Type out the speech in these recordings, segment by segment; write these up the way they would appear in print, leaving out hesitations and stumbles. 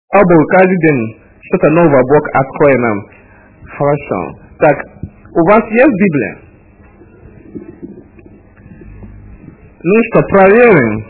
каждый день что-то новое Бог откроет нам. Хорошо. Так, у вас есть Библия? Ну что, проверим.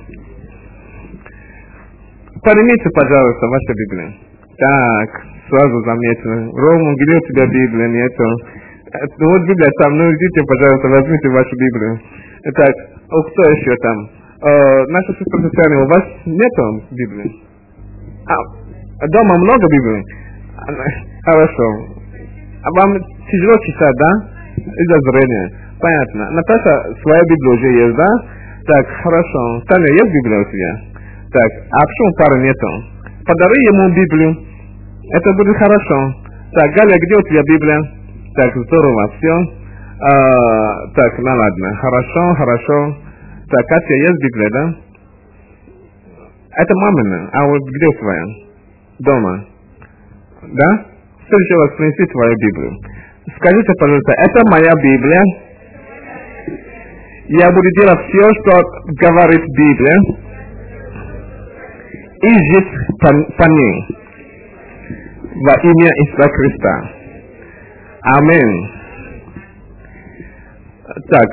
Поднимите, пожалуйста, вашу Библию. Так, сразу заметно. Рома, где у тебя Библия? Нету. Вот Библия там, ну идите, пожалуйста, возьмите вашу Библию. Так, кто еще там? Наша сестра Татьяна, у вас нету Библии? Дома много Библии? Хорошо. А вам тяжело читать, да? Из-за зрения. Понятно. Наташа, своя Библия уже есть, да? Так, хорошо. Таня, есть Библия у тебя? Так, а почему пары нету? Подари ему Библию. Это будет хорошо. Так, Галя, где у тебя Библия? Так, здорово, все. Так, ну ладно. Хорошо. Так, Катя, есть Библия, да? Это мамина. А вот где твоя? Дома. Да? В следующий раз принеси твою Библию. Скажите, пожалуйста, это моя Библия. Я буду делать все, что говорит Библия. И жить по ней. Во имя Иисуса Христа. Аминь. Так.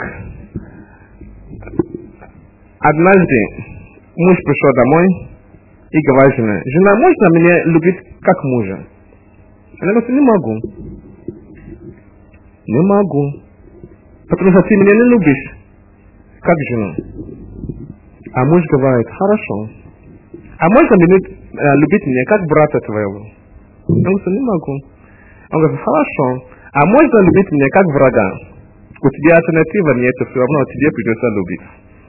Однажды муж пришел домой и говорит жене: жена, можно меня любить как мужа? Она говорит: не могу. Не могу. Потому что ты меня не любишь как жену. А муж говорит: хорошо. А можно любить меня как брата твоего? Он говорит: не могу. Он говорит: хорошо. А можно любить меня как врага? У тебя альтернатива нет, все равно тебе придется любить.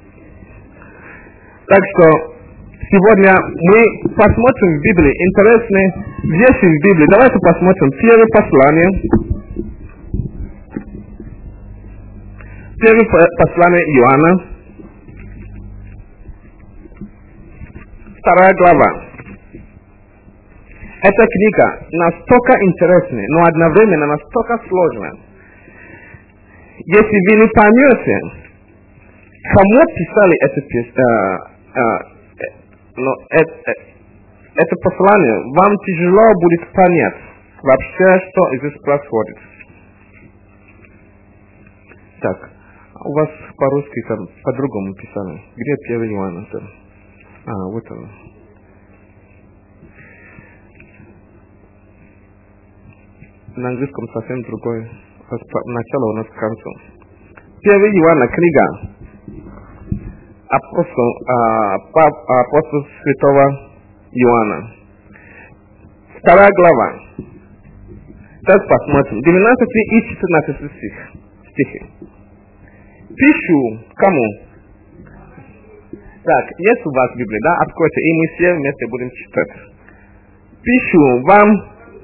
Так что сегодня мы посмотрим в Библии интересные вещи в Библии. Давайте посмотрим первое послание. Первое послание Иоанна. 2 глава. Эта книга настолько интересная, но одновременно настолько сложная. Если вы не поймете, кому писали это послание, вам тяжело будет понять вообще, что здесь происходит. Так, у вас по-русски там по-другому писали. Где 1 Иоанна? Вот он. На английском совсем другой. Начало у нас к концу. 1 Иоанна, книга. Апостол святого Иоанна. 2 глава. Сейчас посмотрим. 12 и 14 стихи. Пишу кому? Так, есть у вас Библия, да? Откройте, и мы все вместе будем читать. Пишу вам.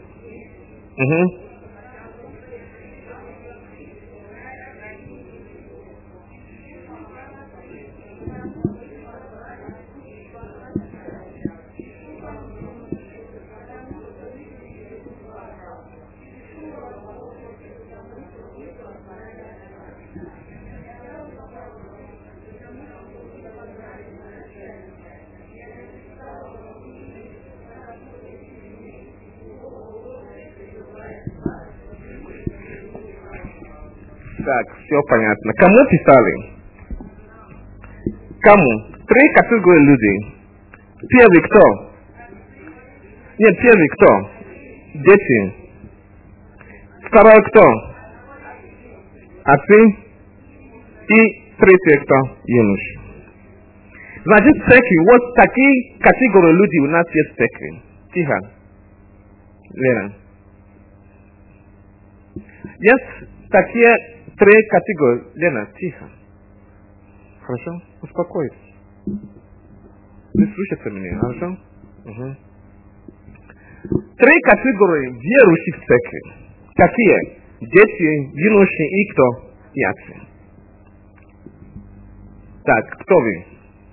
Так, все понятно. Кому писали? Кому? 3 категории людей. Первый кто? Нет, первый кто? Дети. Второй кто? Отцы. И третий кто? Юноши. Значит, в церкви, вот такие категории людей у нас есть в церкви. Тихо. Лена. Есть такие 3 категории. Лена, тихо. Хорошо? Успокойтесь. Вы слушаете меня, хорошо? 3 категории верующих в церкви. Какие? Дети, юноши и кто? И отцы. Так, кто вы?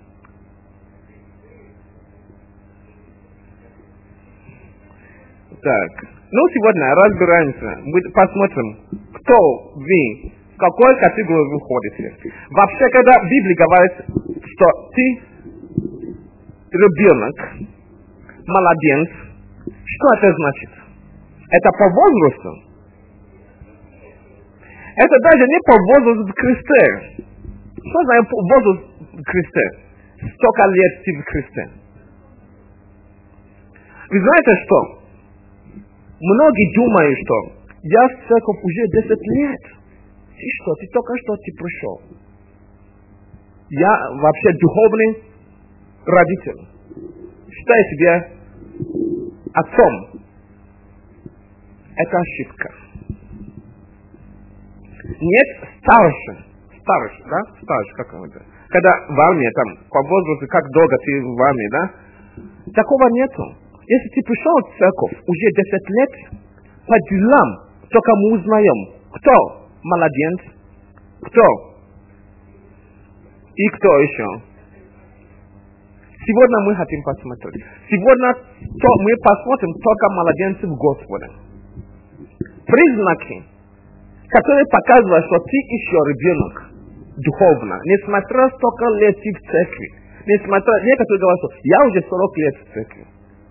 Так, ну сегодня разбираемся. Мы посмотрим, кто вы, в какой категории вы входите. Вообще, когда Библия говорит, что ты ребенок, младенец, Что это значит? Это по возрасту. Это даже не по возрасту Христа. Что за возраст Христа? Столько лет ты в Христе. Вы знаете что? Многие думают, что я в церковь уже 10 лет. И что? Ты только что пришел. Я вообще духовный родитель. Считаю себя отцом. Это ошибка. Нет старше, да? Старше, как он это? Когда в армии, там, по возрасту, как долго ты в армии, да? Такого нету. Если ты пришел в церковь уже 10 лет, по делам только мы узнаем, кто младенец, кто и кто еще. Сегодня мы хотим посмотреть. Сегодня мы посмотрим только младенцев Господа. Признаки, которые показывают, что ты еще ребенок духовно, несмотря столько лет ты в церкви. Несмотря, некоторые говорят, что я уже 40 лет в церкви.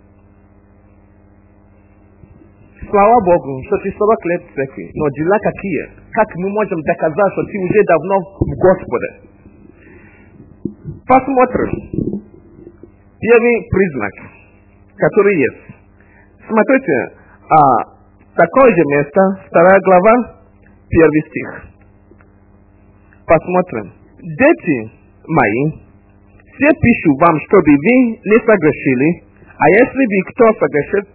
Слава Богу, что ты 40 лет в церкви. Но дела какие? Как мы можем доказать, что ты уже давно в Господе? Посмотрим. Первый признак, который есть. Смотрите, такое же место, 2 глава, 1 стих. Посмотрим. Дети мои, все пишу вам, чтобы вы не согрешили, а если бы кто согрешит,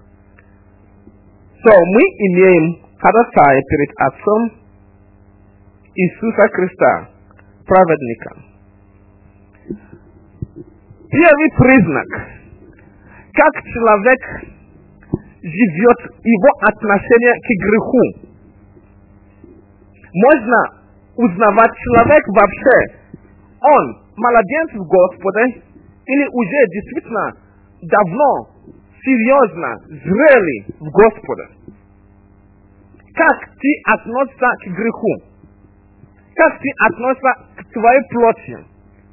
то мы имеем ходатая перед Отцом Иисуса Христа, праведника. Первый признак, как человек живет, его отношение к греху. Можно узнавать человек вообще, он молодец в Господе, или уже действительно давно, серьезно, зрелый в Господе. Как ты относишься к греху? Как ты относишься к твоей плоти?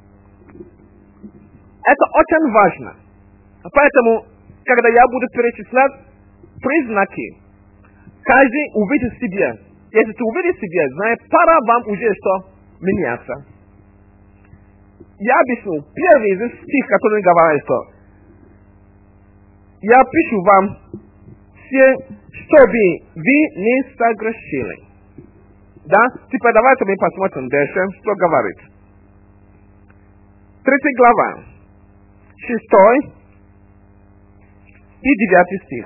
Это очень важно. Поэтому, когда я буду перечислять признаки, каждый увидит себе. Если ты увидишь себе, знаешь, пора вам уже что? Меняться. Я объясню. Первый стих, который говорит, что я пишу вам все, чтобы вы не согрешили. Да? Теперь давайте мы посмотрим дальше, что говорит. 3 глава. 6 и 9 стих.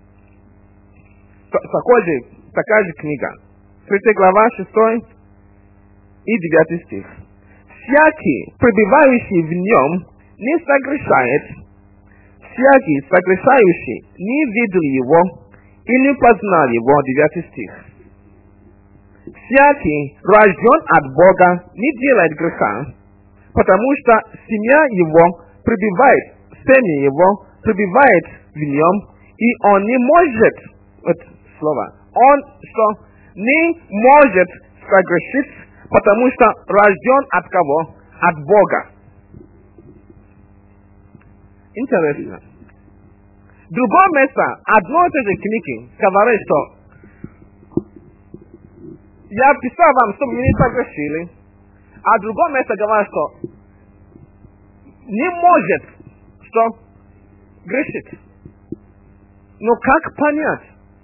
Такая же книга. 3 глава, 6 и 9 стих. Всякий, пребывающий в нем, не согрешает. Всякий, согрешающий, не видел его и не познал его. 9 стих. Всякий, рожден от Бога, не делает греха, потому что семя его пребывает, семя его пребывает в нем, и он не может, вот слово, он что, не может согрешить, потому что рожден от кого? От Бога. Интересно. Другое место, одно и то же книги, говорит, что я писал вам, чтобы вы не согрешили, а другое место говорит, что не может, что грешить. Но как понять?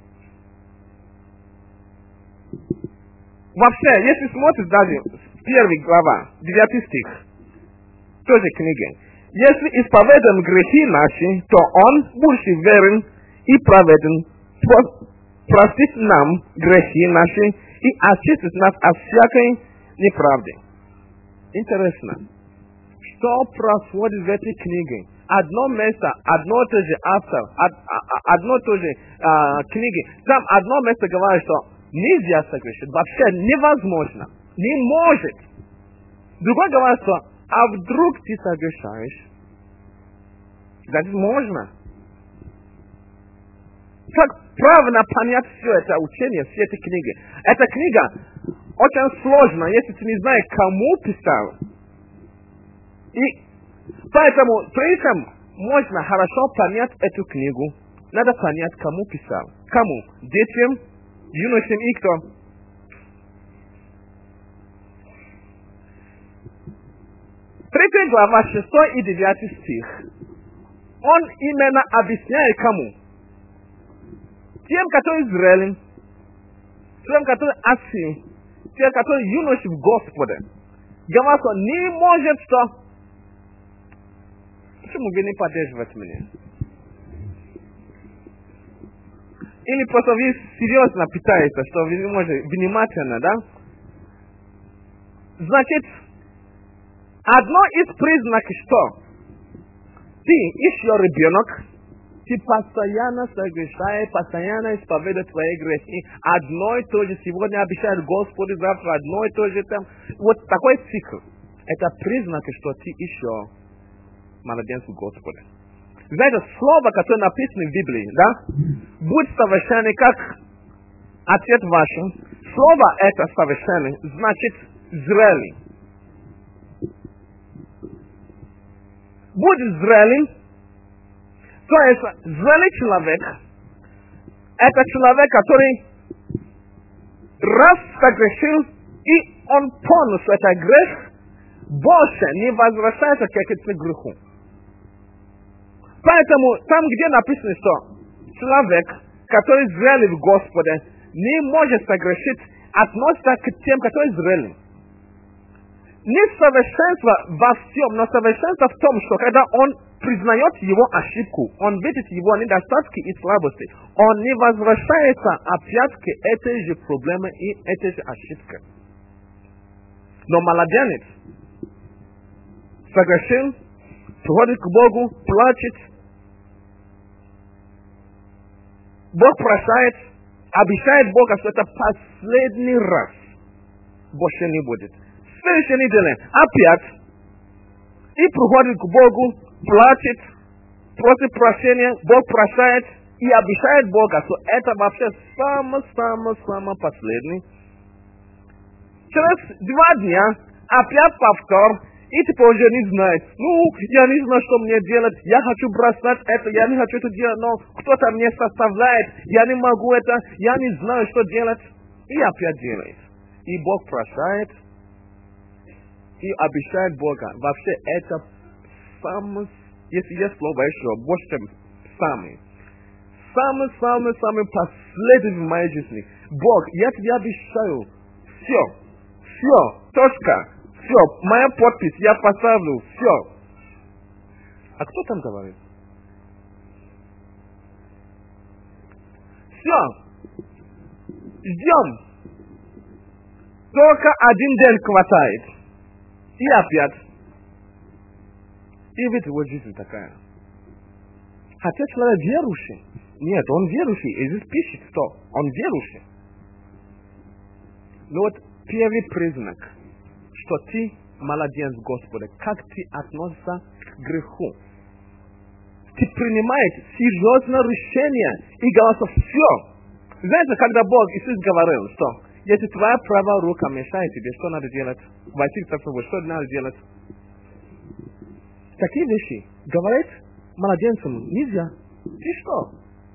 Вообще, если смотришь даже 1 глава, 9 стих, тоже книги. Если исповедуем грехи наши, то Он больше верен и праведен, простит нам грехи наши и очистит нас от всякой неправды. Интересно, что происходит в этой книге? Одно место, одно и то же автор, одно и то же книги. Там одно место говорит, что нельзя согрешить, вообще невозможно, не может. Другой говорит, что а вдруг ты согрешаешь? Значит, можно. Как правильно понять все это учение, все эти книги? Эта книга очень сложна, если ты не знаешь, кому писал. И поэтому, при этом можно хорошо понять эту книгу, надо понять, кому писал. Кому? Детям, юношам и кто? Третья глава, 6 и 9 стих. Он именно объясняет кому? Тем, которые Израилем, тем, которые Асии, тем, которые юноши в Господе. Говорит, что не может что? Почему вы не поддерживаете меня? Или просто вы серьезно питаете, что вы не можете внимательно, да? Значит, одно из признаков, что ты еще ребенок, ты постоянно согрешаешь, постоянно исповедуешь твои грехи. Одно и то же сегодня обещает Господу, завтра одно и то же там. Вот такой цикл. Это признак, что ты еще младенец в Господе. Знаете, слово, которое написано в Библии, да? Будь совершенный, как Отец ваш. Слово это совершенный, значит зрелый. Будь зрелым, то есть зрелый человек, это человек, который раз согрешил, и он полностью этот грех больше не возвращается к этому греху. Поэтому там, где написано, что человек, который зрелый в Господе, не может согрешить, относится к тем, которые зрелы. Не совершенство во всем, но совершенство в том, что когда он признает его ошибку, он видит его недостатки и слабости, он не возвращается опять к этой же проблеме и этой же ошибке. Но младенец согрешил, приходит к Богу, плачет, Бог прощает, обещает Бога, что это последний раз, больше не будет. Следующей неделе опять и приходит к Богу, плачет, просит прощения, Бог прощает и обещает Бога, что это вообще самый последний. Через 2 дня опять повтор, и теперь уже не знает. Ну, я не знаю, что мне делать, я хочу бросать это, я не хочу это делать, но кто-то мне составляет, я не могу это, я не знаю, что делать. И опять делает. И Бог прощает. И обещает Бога. Вообще это самый, если есть слово еще, больше чем самый последний в моей жизни. Бог, я тебе обещаю, все, точка, все, моя подпись, я поставлю, все. А кто там говорит? Все, ждем. Только 1 день хватает. И опять. И ведь вот жизнь такая. Хотя человек верующий. Нет, он верующий. И здесь пишет, что он верующий. Но вот первый признак, что ты молодец Господа, как ты относишься к греху. Ты принимаешь серьезное решение и говоришь, все. Знаете, когда Бог, Иисус говорил, что если твоя правая рука мешает тебе, что надо делать? Войти в Царство Божие, что надо делать? Такие вещи говорит младенцам нельзя. Ты что?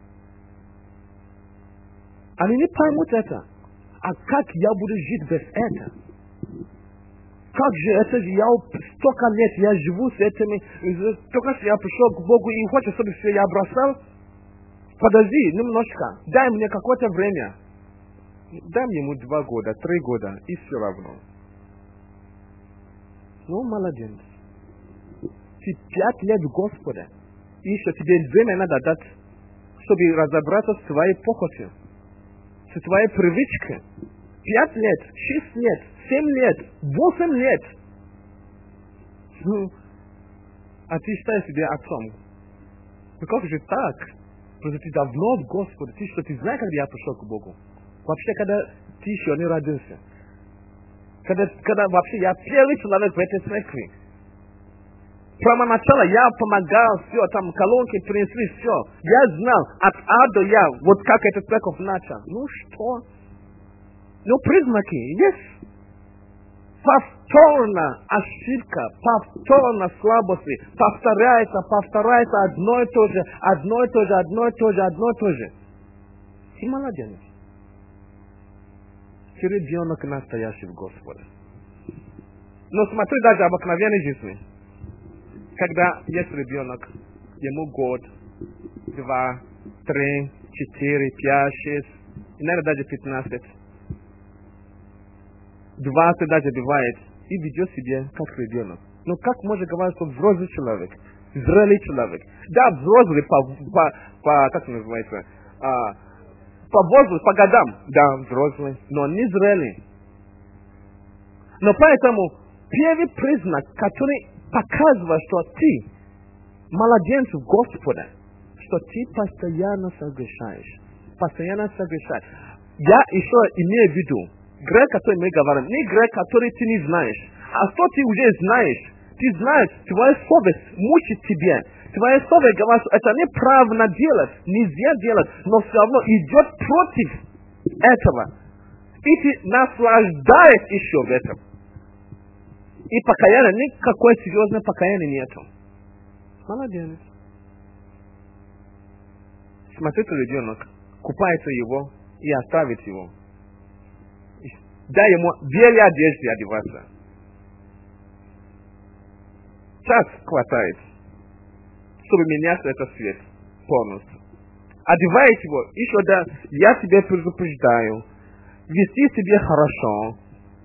Они не поймут это. А как я буду жить без этого? Как же это? Я столько лет, я живу с этими, только что я пришел к Богу и хочет, чтобы все я бросал? Подожди немножко, дай мне какое-то время. Дай ему 2 года, 3 года, и все равно. Ну, молодец. Ты 5 лет в Господе. И еще тебе время надо дать, чтобы разобраться с твоей похотью, с твоей привычкой. 5 лет, 6 лет, 7 лет, 8 лет. Ну, а ты считаешь себя отцом. Ну как же так? Потому что ты давно в Господе, ты знаешь, когда я пришел к Богу. Вообще, когда ты еще не родился. Когда вообще я первый человек в этой церкви. Прямо начала я помогал, все, там колонки принесли, все. Я знал, от А до Я, вот как эта церковь начала. Ну что? Ну признаки есть. повторно ошибка, повторно слабости, повторяется одно и то же. Ты молодец. Ты ребенок настоящий в Господе. Но смотри даже обыкновенной жизни. Когда есть ребенок, ему год, 2, 3, 4, 5, 6, иногда даже 15. 20 даже бывает. И ведет себя как ребенок. Но как можно говорить, что взрослый человек, зрелый человек? Да, взрослый как называется, по возрасту, по годам. Да, взрослый, но не зрелый. Но поэтому первый признак, который показывает, что ты молодец в Господе, что ты постоянно согрешаешь. Я еще имею в виду, грех, который мы говорим, не грех, который ты не знаешь, а что ты уже знаешь. Ты знаешь, твоя совесть мучит тебя. Твоя совесть говорит, что это неправильно делать, нельзя делать, но все равно идет против этого. И ты наслаждаешься еще в этом. И покаяния, никакое серьезное покаяния нету. Молодец. Смотрите, ребенок, купается его и оставит его. Дай ему белые одежды одеваться. Час хватает, чтобы меняться этот свет полностью. Одевает его, еще да, я тебя предупреждаю, вести себя хорошо,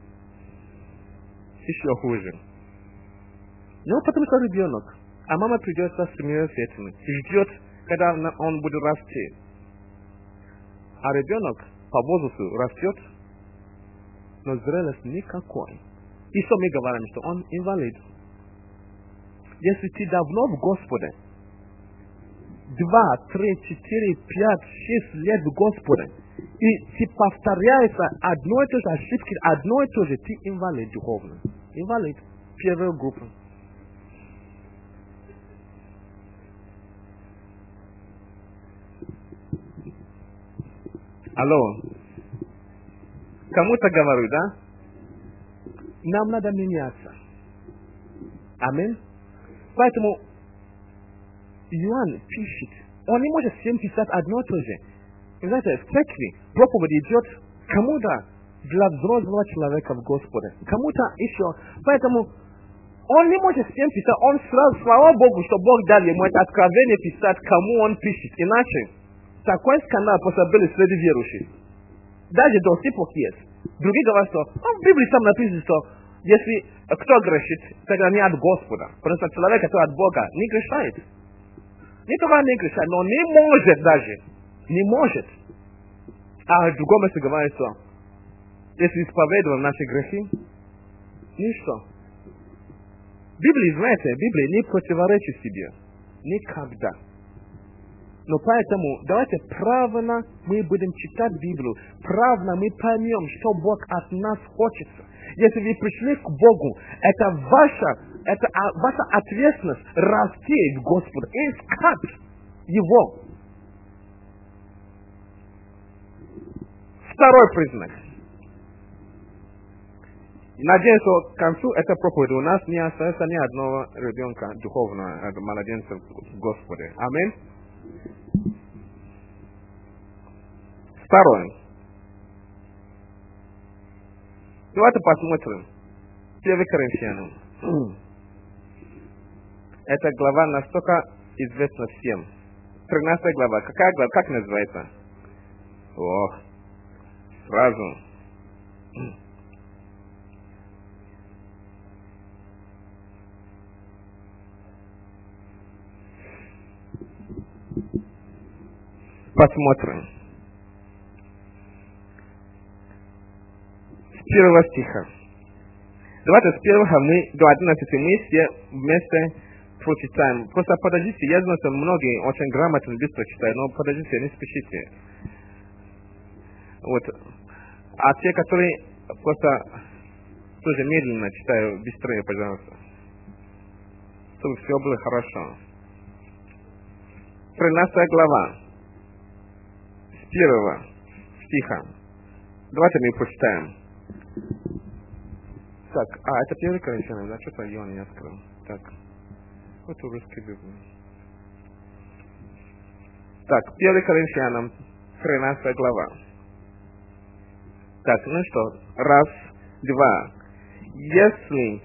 еще хуже. Ну, потому что ребенок, а мама придется смеяться этим, ждет, когда он будет расти. А ребенок по возрасту растет, но зрелость никакой. И что мы говорим, что он инвалид. Если ты давно в Господе, 2, 3, 4, 5, 6 лет в Господе, и ты повторяется одно и то же ошибки, одно и то же, ты инвалид духовный. Инвалид. Первая группа. Алло. Кому-то говорю, да? Нам надо меняться. Аминь. Поэтому Иоанн пишет. Он не может всем писать одно и то же. Вы знаете, в церкви проповедь идет кому-то для взрослого человека в Господе. Кому-то еще. Поэтому он не может всем писать. Он сразу, слава Богу, что Бог дал ему это откровение писать, кому он пишет. Иначе такой скандал просто был среди верующих. Даже до сих пор есть. Другие говорят, что в Библии там написано, что если кто грешит, тогда не от Господа. Потому что человек, который от Бога, не грешает. Не только не грешает, но не может даже. Не может. А в другом месте говорит, что если исповедуем наши грехи, ничто. Библия, знаете, Библия не противоречит себе. Никогда. Но поэтому давайте правильно мы будем читать Библию. Правильно мы поймем, что Бог от нас хочет. Если вы пришли к Богу, это ваша ответственность расти в Господе, искать Его. Второй признак. Надеюсь, что к концу этой проповеди у нас не остается ни одного ребенка духовного, младенца в Господе. Аминь. Второй. Давайте посмотрим. 1 Коринфянам. Эта глава настолько известна всем. 13 глава. Какая глава? Как называется? Ох. Сразу. Посмотрим. С 1 стиха. Давайте с 1 до 11 мы все вместе прочитаем. Просто подождите, я знаю, что многие очень грамотно быстро читают, но подождите, не спешите. Вот. А те, которые просто тоже медленно читают, быстрее, пожалуйста. Чтобы все было хорошо. 13 глава. С 1 стиха. Давайте мы прочитаем. Так, это 1 Коринфянам, да? Что-то Иоанн не открыл. Так, вот русский Библия. Так, 1 Коринфянам, 13 глава. Так, ну что, раз, два. Если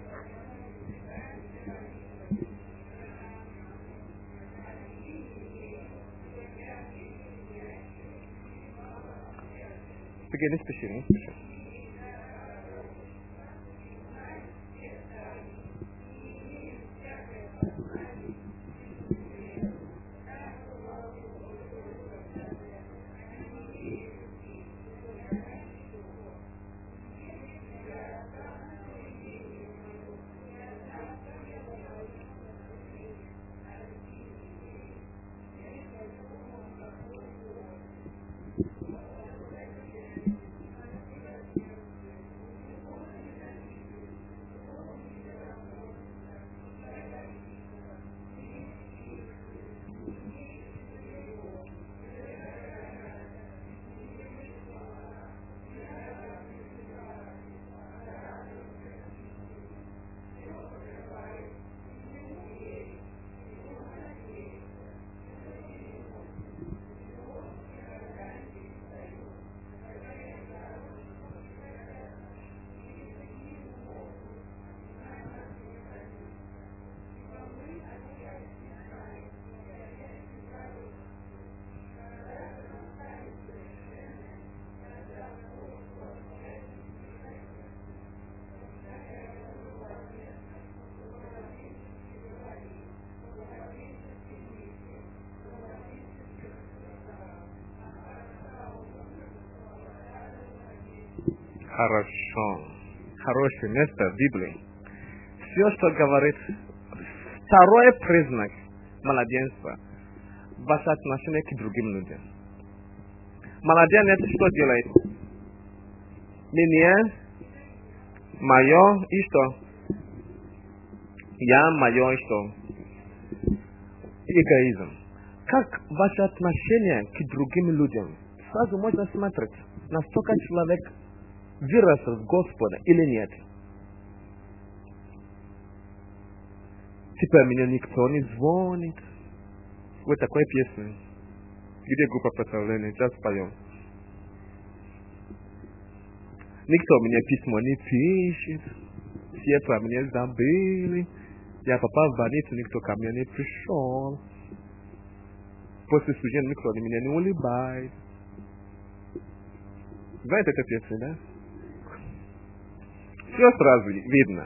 не спеши. Хорошо. Хорошее место в Библии. Все, что говорит, второй признак младенца – ваше отношение к другим людям. Младенец что делает? Мне, мое и что? Я, мое и что? Эгоизм. Как ваше отношение к другим людям? Сразу можно смотреть, насколько человек вырос в Господа или нет. Теперь меня никто не звонит. Вот такой песня. Где группа прославления? Сейчас поем. Никто мне письмо не пишет. Все про меня забыли. Я попал в больницу, никто ко мне не пришел. После служения никто меня не улыбает. Знаете эту песню, да? Все сразу видно.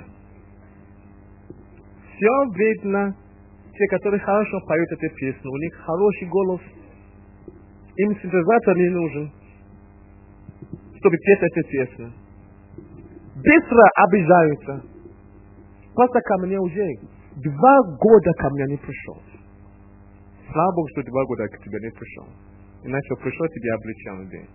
Все видно. Те, которые хорошо поют эту песню, у них хороший голос. Им синтезатор не нужен, чтобы петь эту песню. Быстро обижаются. Просто ко мне уже 2 года ко мне не пришел. Слава Богу, что 2 года к тебе не пришел. Иначе пришел тебе обличал день.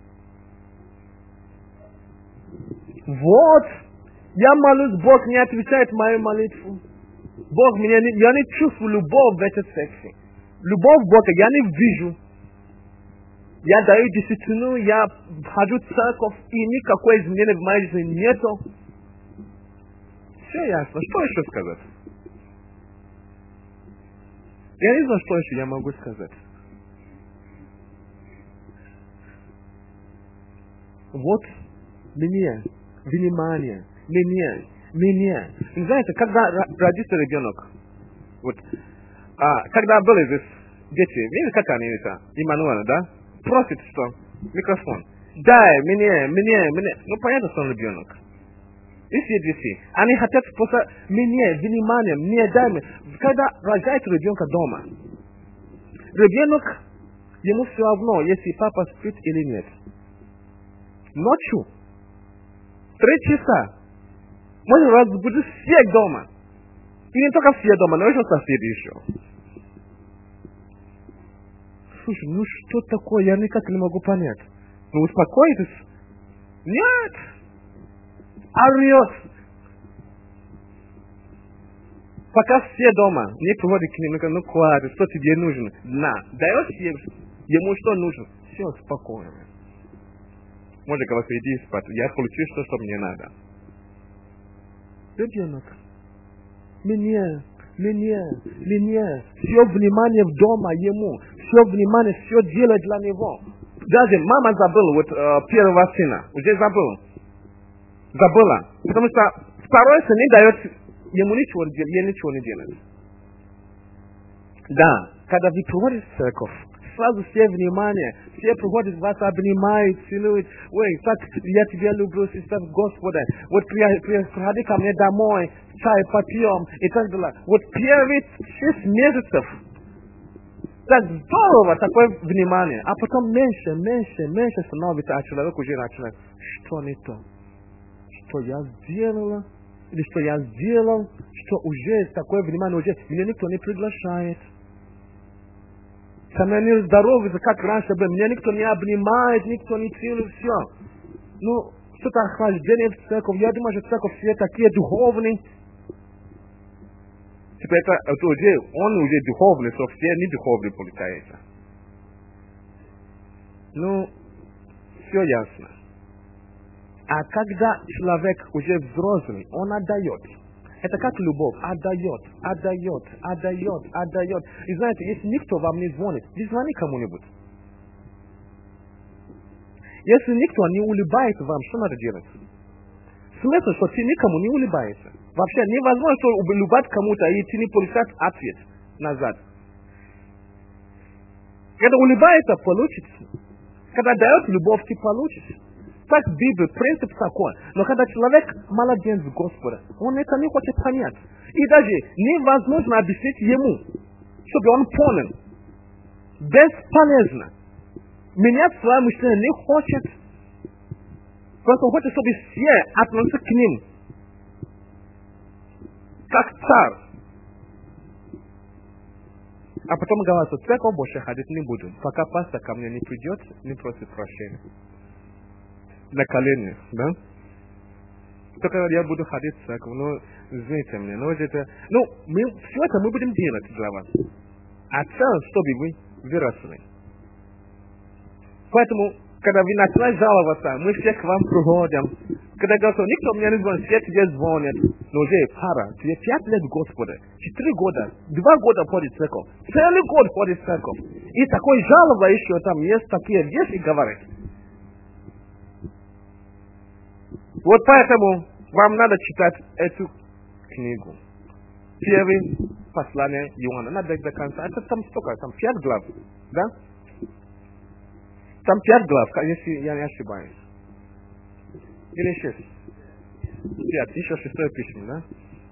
Вот, я молюсь, Бог не отвечает мою молитву. Бог меня я не чувствую любовь в этой сексе. Любовь Бога я не вижу. Я даю десятину, я хожу в церковь, и никакой изменения в моей жизни нету. Все ясно. Что еще сказать? Я не знаю, что еще я могу сказать. Вот мне, внимание, мне. И знаете, когда родится ребенок, вот, когда были здесь дети, видите, как они это, Иммануэла, да? Просит, что? Микрофон. Дай мне. Ну, понятно, что он ребенок. И все дети. Они хотят просто мне, внимание, мне дай мне. Когда рождается ребенка дома, ребенок, ему все равно, если папа спит или нет. Ночью, 3 часа, можно разбудить всех дома. И не только все дома, но еще соседи еще. Слушай, ну что такое, я никак не могу понять. Ну успокойтесь. Нет. Орет. Пока все дома, не приходит к нему, ну хватит, что тебе нужно? На, даешь ему что нужно? Все, спокойно. Может говорить, иди спать, я получил что мне надо. Ребенок. Мне. Все внимание в дома ему. Все внимание, все делать для него. Даже мама забыла первого сына. Уже забыла. Потому что второй сын не дает ему ничего делать. Ей ничего не делает. Да, когда вы приходите в церковь, сразу все внимание, все приходят, вас обнимают, целуют. Ой, так я тебя люблю, сестра Господа. Вот приходи ко мне домой, чай попьем и так далее. Вот первые 6 месяцев так здорово такое внимание. А потом меньше становится, а человек уже начинает, что не то, что я сделала, или что я сделал, что уже такое внимание, уже меня никто не приглашает. Со мной не здоровается, как раньше было. Меня никто не обнимает, никто не целует, все. Ну, что-то охлаждение в церковь. Я думаю, что церковь все такие духовные. Теперь это уже, он уже духовный, что все не духовные получается. Ну, все ясно. А когда человек уже взрослый, он отдает. Это как любовь. Отдает. И знаете, если никто вам не звонит, вы звони кому-нибудь. Если никто не улыбается вам, что надо делать? Смысл, что ты никому не улыбаешься. Вообще невозможно, что улыбать кому-то, и ты не получаешь ответ назад. Когда улыбается, получится. Когда дает любовь, ты получишь. Так Библия, принцип такой. Но когда человек молодец Господа, он это не хочет понять. И даже невозможно объяснить ему, чтобы он понял. Бесполезно. Менять свое мышление не хочет. Просто хочет, чтобы все относились к ним. Как царь. А потом говорит, что церковь больше ходить не буду. Пока пастор ко мне не придет, не просит прощения. На коленях, да? Только я буду ходить в церковь, ну, извините меня, ну, это... все это мы будем делать для вас. А цель, чтобы вы выросли. Поэтому, когда вы начинаете жаловаться, мы все к вам приходим. Когда говорят, что никто мне не звонит, все тебе звонят. Но уже пара, тебе 5 лет Господа, 4 года, 2 года ходит в церковь, целый год ходит в церковь. И такой жалоба еще там есть, такие вещи говорит. Вот поэтому вам надо читать эту книгу. Первое послание Иоанна. Надо до конца. Это там столько, там 5 глав. Да? Там 5 глав, если я не ошибаюсь. Или 6. 5. Еще 6 письмо, да?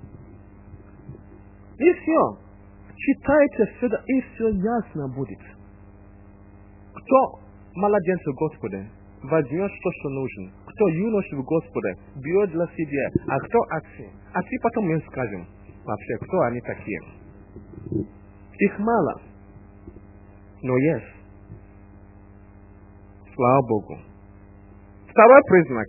И все. Читайте сюда, и все ясно будет. Кто младенец Господа, возьмет то, что нужно. Кто юноша Господа, берет для себя. А кто отцы? Отцы потом мы скажем. Вообще, кто они такие? Их мало. Но есть. Слава Богу. Второй признак.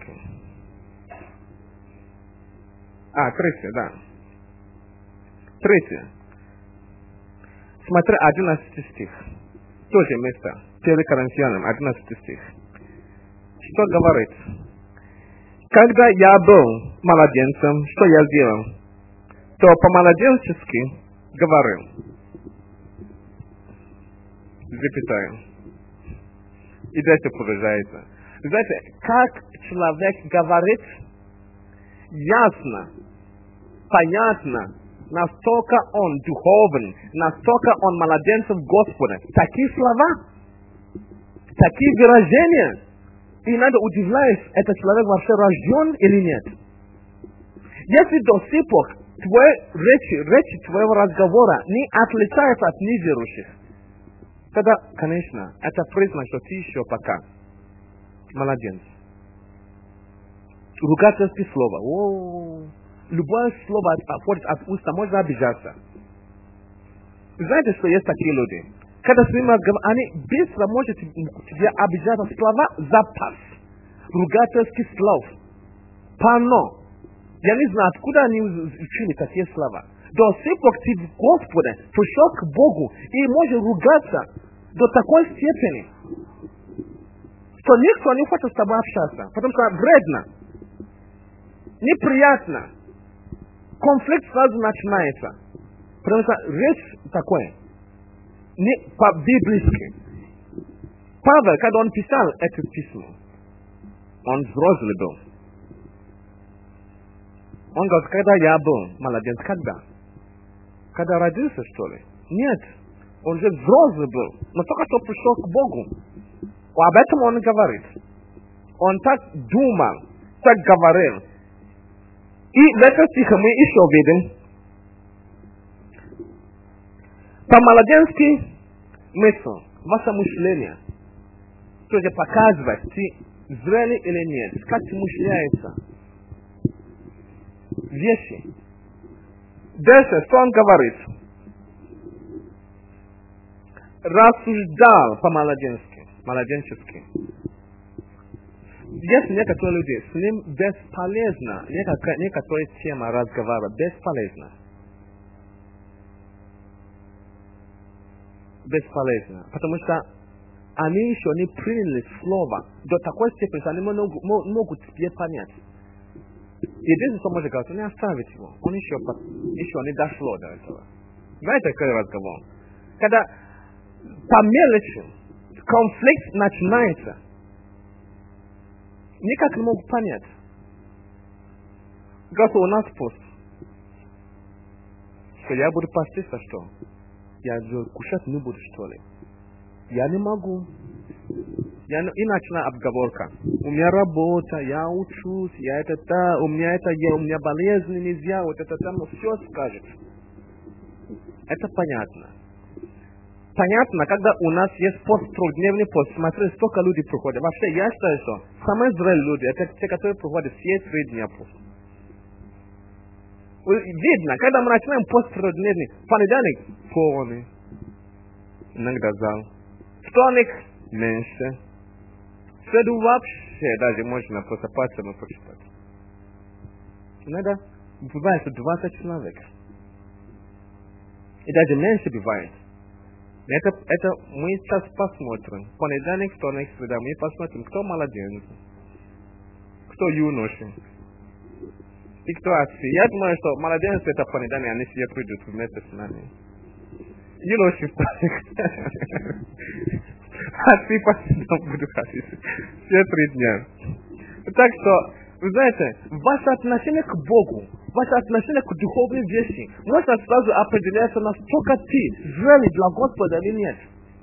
Третий, да. Третий. Смотри, 11 стих. Тоже место. 1 Коринфянам, 11 стих. Что говорит? Когда я был младенцем, что я сделал? То по-младенчески говорил. Запятая. И дальше продолжается. Знаете, как человек говорит, ясно, понятно, настолько он духовен, настолько он младенцем Господа. Такие слова, такие выражения. И надо удивляться, этот человек вообще рожден или нет. Если до сих пор речь твоего разговора не отличается от неверующих, тогда, конечно, это признак, что ты еще пока молодец. Ругательские слова. Любое слово отходит от уста, можно обижаться. Знаете, что есть такие люди? Когда с ними они быстро могут тебя обижать слова запас. Ругательских слов. Полно. Я не знаю, откуда они учили такие слова. До сих пор ты в Господе пришел к Богу и можешь ругаться до такой степени, что никто не хочет с тобой общаться. Потому что вредно. Неприятно. конфликт сразу начинается. Потому что речь такое, не по-библейски. Павел, когда он писал это письмо, он взрослый был. Он говорит, когда я был младенец, когда? Когда родился, что ли? Нет. Он же взрослый был, но только что пришел к Богу. Об этом он говорит. Он так думал, так говорил. И в этом стихе мы еще видим, по-младенски мысль, ваше мышление, то есть показывает, ты зрелый или нет, как мышляется. Вещи. Дальше, что он говорит? Рассуждал по-младенчески. Есть некоторые люди, с ним бесполезно, некоторые темы разговора бесполезно. Бесполезно. Потому что они еще не приняли слово до такой степени, что они могут тебе понять. Единственное, что может говорить, не оставить его. Он еще не дошло до этого. Знаете, какой разговор? Когда по мелочи конфликт начинается, никак не могут понять. Говорит, у нас пост. Что я буду поститься, что? Я кушать не буду, что ли? Я не могу. И начала отговорка. У меня работа, я учусь, у меня болезнь нельзя, вот это там все скажет. Это понятно. Понятно, когда у нас есть пост, трехдневный пост, смотри, столько людей приходят. Вообще, я считаю, что самые зрелые люди, это те, которые приходят все 3 дня пост. Видно, когда мы начинаем пост трехдневный, понедельник полный, иногда зал. Вторник меньше. В среду вообще даже можно просыпаться и почитать. Иногда бывает 20 человек. И даже меньше бывает. Это мы сейчас посмотрим. Понедельник, вторник, среда. Мы посмотрим, кто молодец, кто юноша и кто отцы. Я думаю, что молодец это понедельник, они все придут вместе с нами. Юноши вторник. Отцы потом будут ходить. Все 3 дня. Так что, вы знаете, ваше отношение к Богу, ваше отношение к духовной вещи может сразу определяться, насколько ты зрелый для Господа или нет.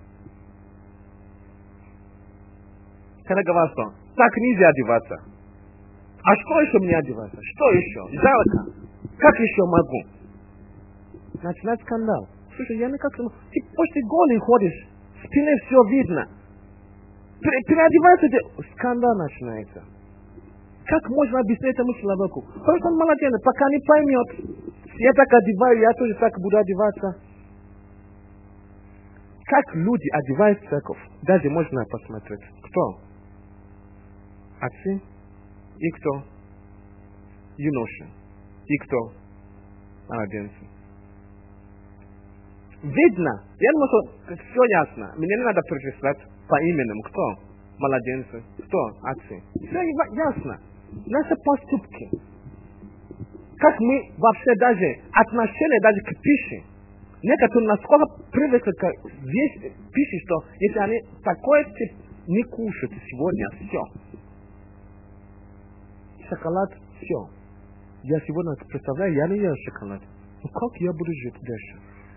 Когда говорят, что так нельзя одеваться. А что еще мне одеваться? Что еще? Жалко. Как еще могу? Начинает скандал. Слушай, я никак не могу. Ты почти голый ходишь. В спине все видно. Переодевайся, скандал начинается. Как можно объяснить этому человеку? Потому что он молодец, пока не поймет. Я так одеваю, я тоже так буду одеваться. Как люди одевают в церковь, даже можно посмотреть. Кто? Отцы? И кто? Юноши. И кто? Младенцы. Видно. Я думаю, что все ясно. Мне не надо перечислять по именам. Кто? Младенцы. Кто? Отцы. Все ясно. Наши поступки. Как мы вообще даже отношения даже к пище. Некоторые насколько привыкли к пище, что если они такой тип не кушают сегодня, все. Шоколад, все. Я сегодня представляю, я не ел шоколад. Ну как я буду жить дальше?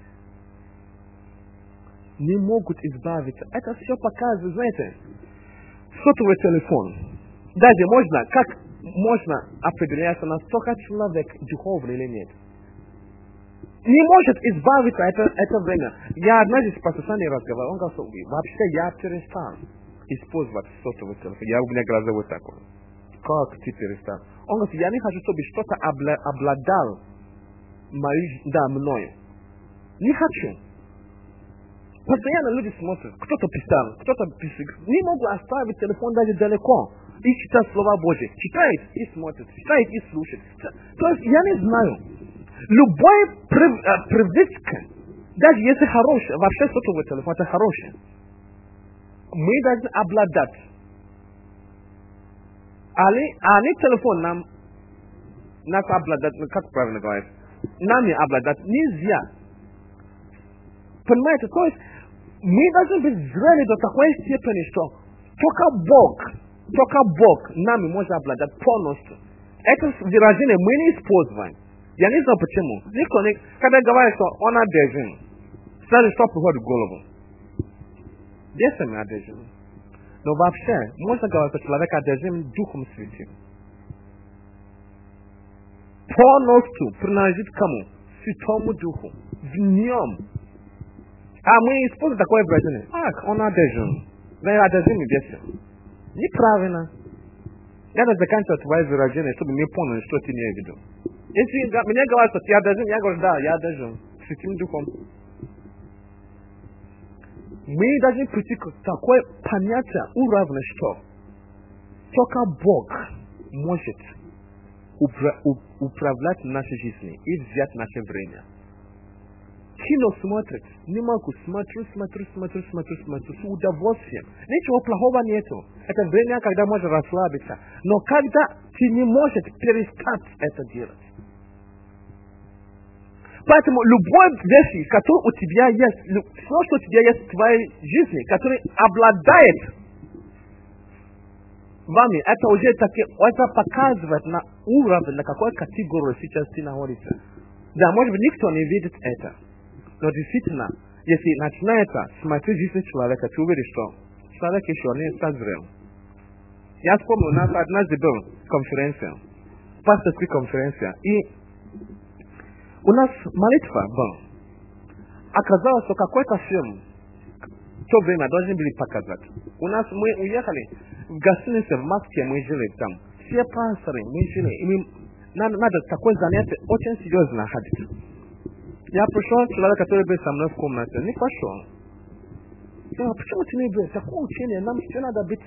Не могут избавиться. Это все показывает, знаете, сотовый телефон. Даже можно, как можно определяться, насколько человек духовный или нет. Не может избавиться это время. Я однажды с пастором разговаривал, он говорит, вообще я перестал использовать сотовый телефон. У меня глаза вот такой. Как ты перестал? Он говорит, я не хочу, чтобы что-то обладал мной. Не хочу. Постоянно люди смотрят, кто-то писал, кто-то пишет. Не могу оставить телефон даже далеко и читать слова Божьи. Читает и смотрит, читает и слушает. То есть я не знаю. Любая привычка, даже если хорошая, вообще сотовый телефон это хорошее, мы должны обладать. Они телефон нам нас обладать, как правильно говорить, нами обладать нельзя. Понимаете, то есть мы должны быть зрелы до такой степени, что только Бог нами может обладать полностью. Это выражение мы не используем. Я не знаю почему. Никто не, когда говорит, что он одержим, сразу что приходит в голову. Если мы одержим. Но вообще, можно говорить, что человек одержим Духом Святым. Полностью принадлежит кому? Святому Духу. В нем. А мы используем такое выражение. Ах, он одержим. Но одержим и бесит. Неправильно. Надо заканчивать твое выражение, чтобы мы поняли, что ты имеешь в виду. Если мне говорят, что ты одержим, я говорю, да, я одержим. Святым Духом. Мы должны прийти к такое понятие уровня, что только Бог может управлять нашей жизнью и взять наше время. Кино смотрит, не могу, смотрю с удовольствием. Ничего плохого нету. Это время, когда можно расслабиться. Но когда ты не можешь перестать это делать. Поэтому любой вещь, который у тебя есть, все, что у тебя есть в твоей жизни, который обладает вами, это уже это показывает на уровень, на какой категории сейчас ты находишься. Да, может быть, никто не видит это. Но действительно, если начинается смотреть жизнь человека, ты увидишь, что человек еще не созрел. Я вспомнил, у нас однажды был конференция, пасторская конференция, и у нас молитва была. Оказалось, что какой-то фильм в то время должны были показать. У нас мы уехали в гостинице в Москве, мы жили там. Все пасторы, мы жили. И надо такое занятие очень серьезно находить. Я пришел, человек, который был со мной в комнате, не пошел. Я говорю, почему ты не был? Такое учение, нам все надо быть,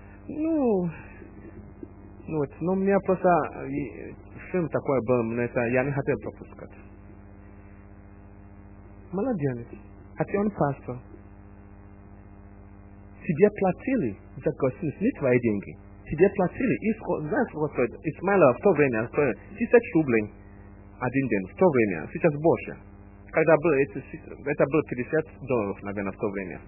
но у меня просто фильм такой был, я не хотел пропускать. Молодец. Хотя он пастор. Тебе платили за гостиницу, не твои деньги. Тебе платили. И знаешь, сколько стоит? Исмаила в то время стоит 1000 рублей один день. В то время. Сейчас больше. Когда было, это было $50, наверное, в то время.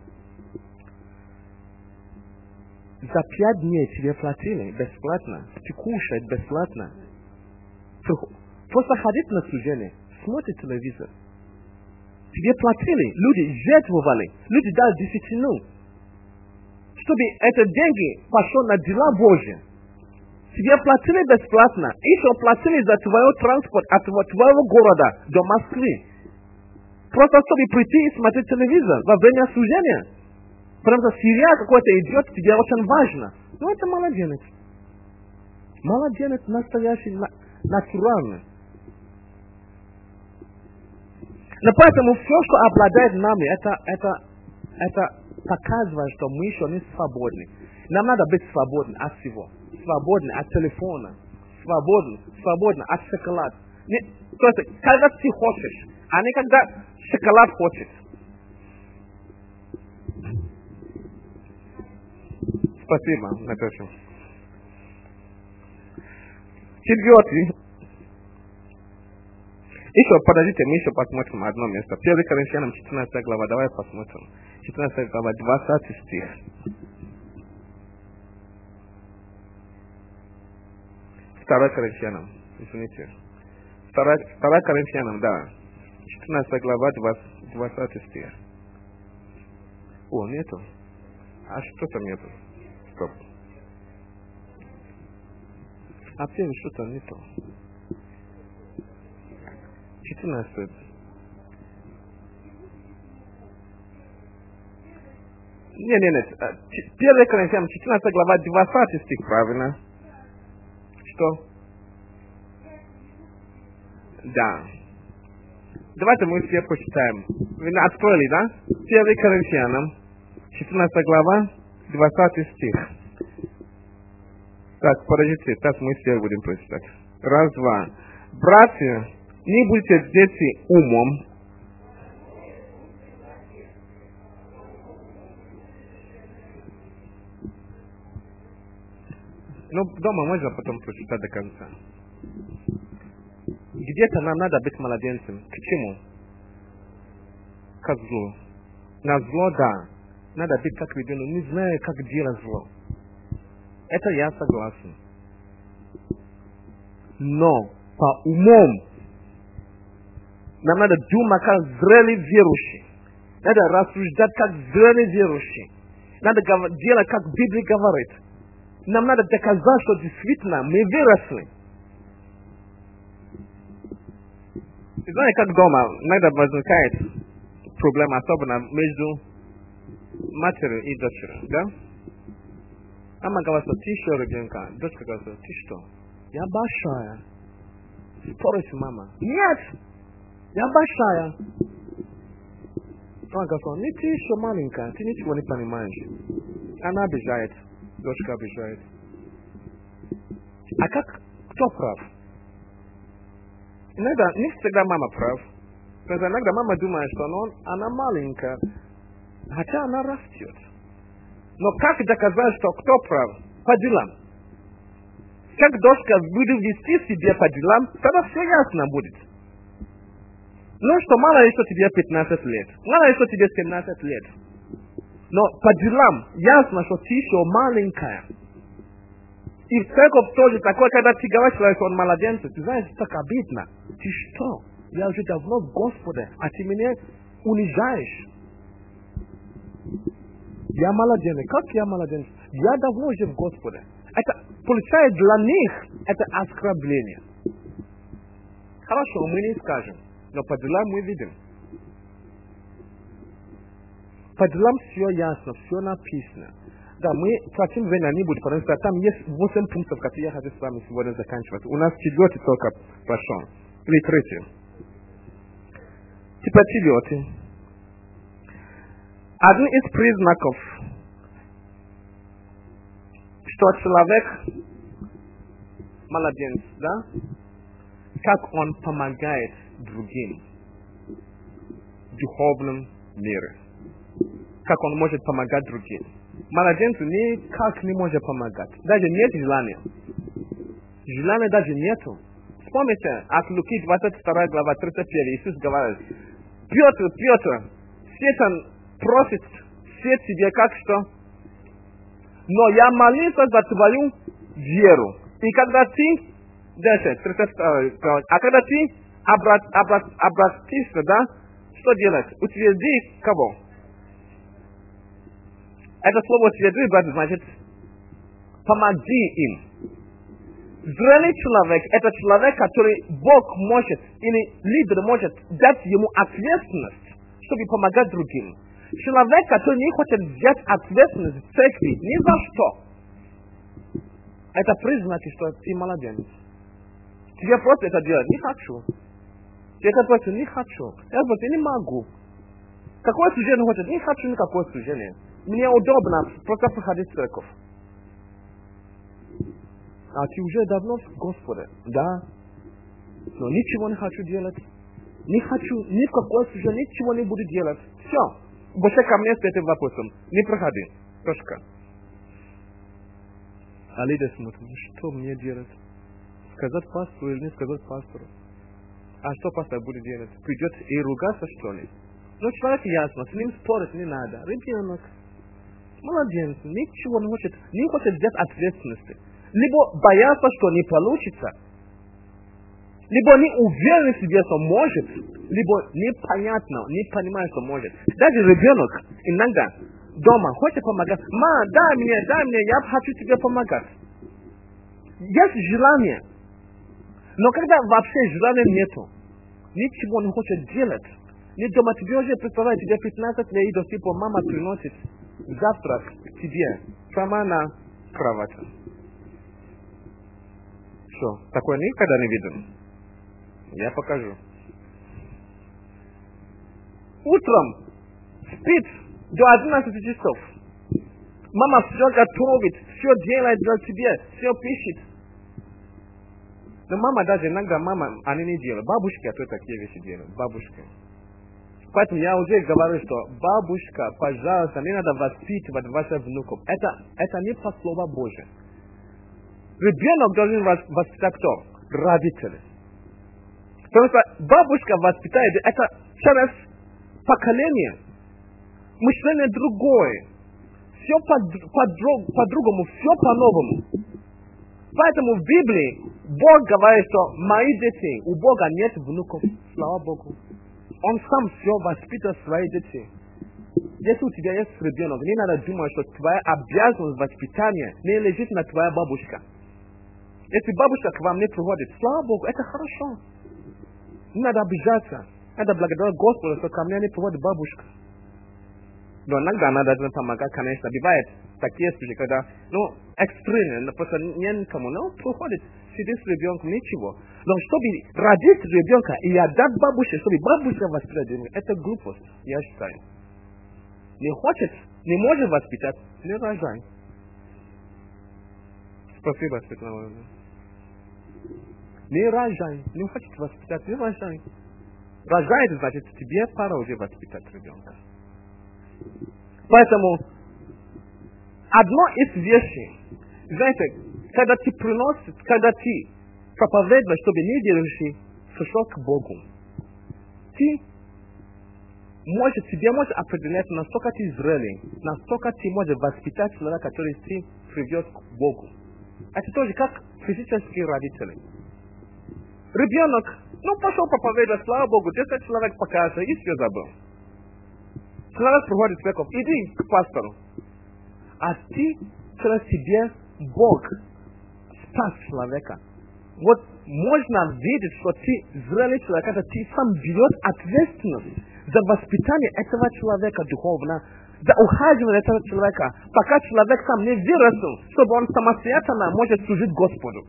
За 5 дней тебе платили бесплатно. Ты кушаешь бесплатно. Просто ходить на служение, смотреть телевизор. Тебе платили, люди жертвовали, люди дали десятину, чтобы эти деньги пошли на дела Божьи. Тебе платили бесплатно, еще платили за твой транспорт от твоего города до Москвы. Просто чтобы прийти и смотреть телевизор во время служения. Потому что сериал какой-то идет, тебе очень важно. Ну это молодец. Молодец настоящий, натуральный. Но поэтому все, что обладает нами, это показывает, что мы еще не свободны. Нам надо быть свободны от всего. Свободны от телефона. Свободны от шоколада. То есть, когда ты хочешь, а не когда шоколад хочет. Спасибо, Наташа. Четвертый. Еще, подождите, мы еще посмотрим одно место. 1 Коринфянам 14 глава, давай посмотрим. 14 глава, 20 стих. 2 Коринфянам, извините. 2 Коринфянам, да. 14 глава, 20 стих. О, нету. А что там нету? Стоп. Опять что-то нету. 14. Нет. 1 Коринфянам 14 глава 20 стих, правильно? Что? Да. Давайте мы все почитаем. Вы открыли, да? 1 Коринфянам 14 глава 20 стих. Так, подождите, так мы все будем прочитать. Раз, два. Братья, не будьте дети умом. Ну, дома можно потом прочитать до конца. где-то нам надо быть младенцем. К чему? К злу. На зло, да. Надо быть как ребенок, не зная, как делать зло. Это я согласен. Но по умом нам надо думать как зрелый верующий. Надо рассуждать как зрелый верующий. Надо делать, как Библия говорит. Нам надо доказать, что действительно мы выросли. Знаете, как дома иногда возникает проблема, особенно между матерью и дочерью, да? Мама говорит, что ты еще ребенка. Дочка говорит, что ты что? Я большая. Спорить, мама. Нет! Я большая. Она говорит, нет, ты еще маленькая, ты ничего не понимаешь. Она обижает. Дочка обижает. А как? Кто прав? Иногда, не всегда мама прав. Потому что иногда мама думает, что она маленькая, хотя она растет. Но как доказать, что кто прав? По делам. Как дочка будет вести себя по делам, тогда все ясно будет. Ну что, мало ли, что тебе 15 лет. Мало ли, что тебе 17 лет. Но по делам ясно, что ты еще маленькая. И в церковь тоже такое, когда ты говоришь, что он младенец, ты знаешь, так обидно. Ты что? Я уже давно в Господе, а ты меня унижаешь. Я младенец. Как я младенец? Я давно уже в Господе. Это, получается, для них это оскорбление. Хорошо, мы не скажем, но по делам мы видим. По делам все ясно, все написано. Да, мы тратим время не будет, потому что там есть 8 пунктов, которые я хочу с вами сегодня заканчивать. У нас 4 только прошел. Или 3. Типа 4. Один из признаков, что человек молодец, да? Как он помогает другим в духовном мире. Как он может помогать другим. Младенцу никак не может помогать. Даже нет желания. Желания даже нету. Вспомните, от Луки 22 глава 31, Иисус говорит, Петр, Сатан просит все тебе как что? Но я молился за твою веру. И когда ты, дальше, 32, а когда ты обратишься, да, что делать? Утверди кого? Это слово «утверди», брат, значит, помоги им. Зрелый человек – это человек, который Бог может, или лидер может дать ему ответственность, чтобы помогать другим. Человек, который не хочет взять ответственность в церкви ни за что, это признаки, что ты молодец. Тебе просто это делать не хочу. Я просто не хочу. Я просто не могу. Какое служение хочет? Не хочу никакое служение. Мне удобно просто приходить в церковь. А ты уже давно в Господе. Да. Но ничего не хочу делать. Не хочу ни в какое служение, ничего не буду делать. Все. Больше ко мне с этим вопросом. Не проходи. Точка. А лидер смотрит, что мне делать? Сказать пастору или не сказать пастору? А что пастор будет делать? Придет и ругаться, что ли? Но человек ясно, с ним спорить не надо. Ребенок. Молодец, ничего не хочет взять ответственности. Либо боятся, что не получится, либо не уверен в себе, что может, либо непонятно, не понимает, что может. Даже ребенок иногда дома хочет помогать. Ма, дай мне, я хочу тебе помогать. Есть желание. Но когда вообще желания нету, ничего не хочет делать. Не дома тебе уже представляет, тебе 15 лет, и до сих пор мама приносит завтрак к тебе прямо на кровать. Что, такое никогда не видел? Я покажу. Утром спит до 11 часов. Мама все готовит, все делает для тебя, все пишет. Но мама даже иногда, они не делают. Бабушки, а то такие вещи делают. Бабушки. Поэтому я уже говорю, что бабушка, пожалуйста, не надо воспитывать ваших внуков. Это не по слову Божьему. Ребенок должен воспитать кто? Родители. Потому что бабушка воспитает, это через поколение. Мышление другое. Все по-другому, все по-новому. Поэтому в Библии Бог говорит, что мои дети, у Бога нет внуков, слава Богу. Он сам все воспитывает своих детей. Если у тебя есть ребенок, не надо думать, что твоя обязанность воспитания не лежит на твоя бабушка. Если бабушка к вам не приходит, слава Богу, это хорошо. Не надо обижаться. Надо благодарить Господа, что ко мне не приходит бабушка. Но иногда надо помогать, конечно. Бывает такие случаи, когда, экстремно, просто никому, приходит, сидит с ребенком, ничего. Но чтобы родить ребенка и отдать бабушке, чтобы бабушка воспитать ребенка, это глупость, я считаю. Не хочет, не может воспитать, не рожай. Спасибо, Светлана. Не рожай, не хочет воспитать, не рожай. Рожай, это значит, тебе пора уже воспитать ребенка. Поэтому одно из вещей, знаете, когда ты приносишь, когда ты проповедуешь, чтобы неверующий пришел к Богу, тебе может определять, насколько ты зрелый, насколько ты можешь воспитать человека, который ты привез к Богу. Это тоже как физические родители. Ребенок, пошел проповедовать, слава Богу, 10 человек покажется и все забыл. Человек приходит в церковь, иди к пастору. А ты через тебе Бог спас человека. Вот можно видеть, что ты зрелый человек, это ты сам берешь ответственность за воспитание этого человека духовно, за ухаживание этого человека, пока человек сам не вырос, чтобы он самостоятельно может служить Господу.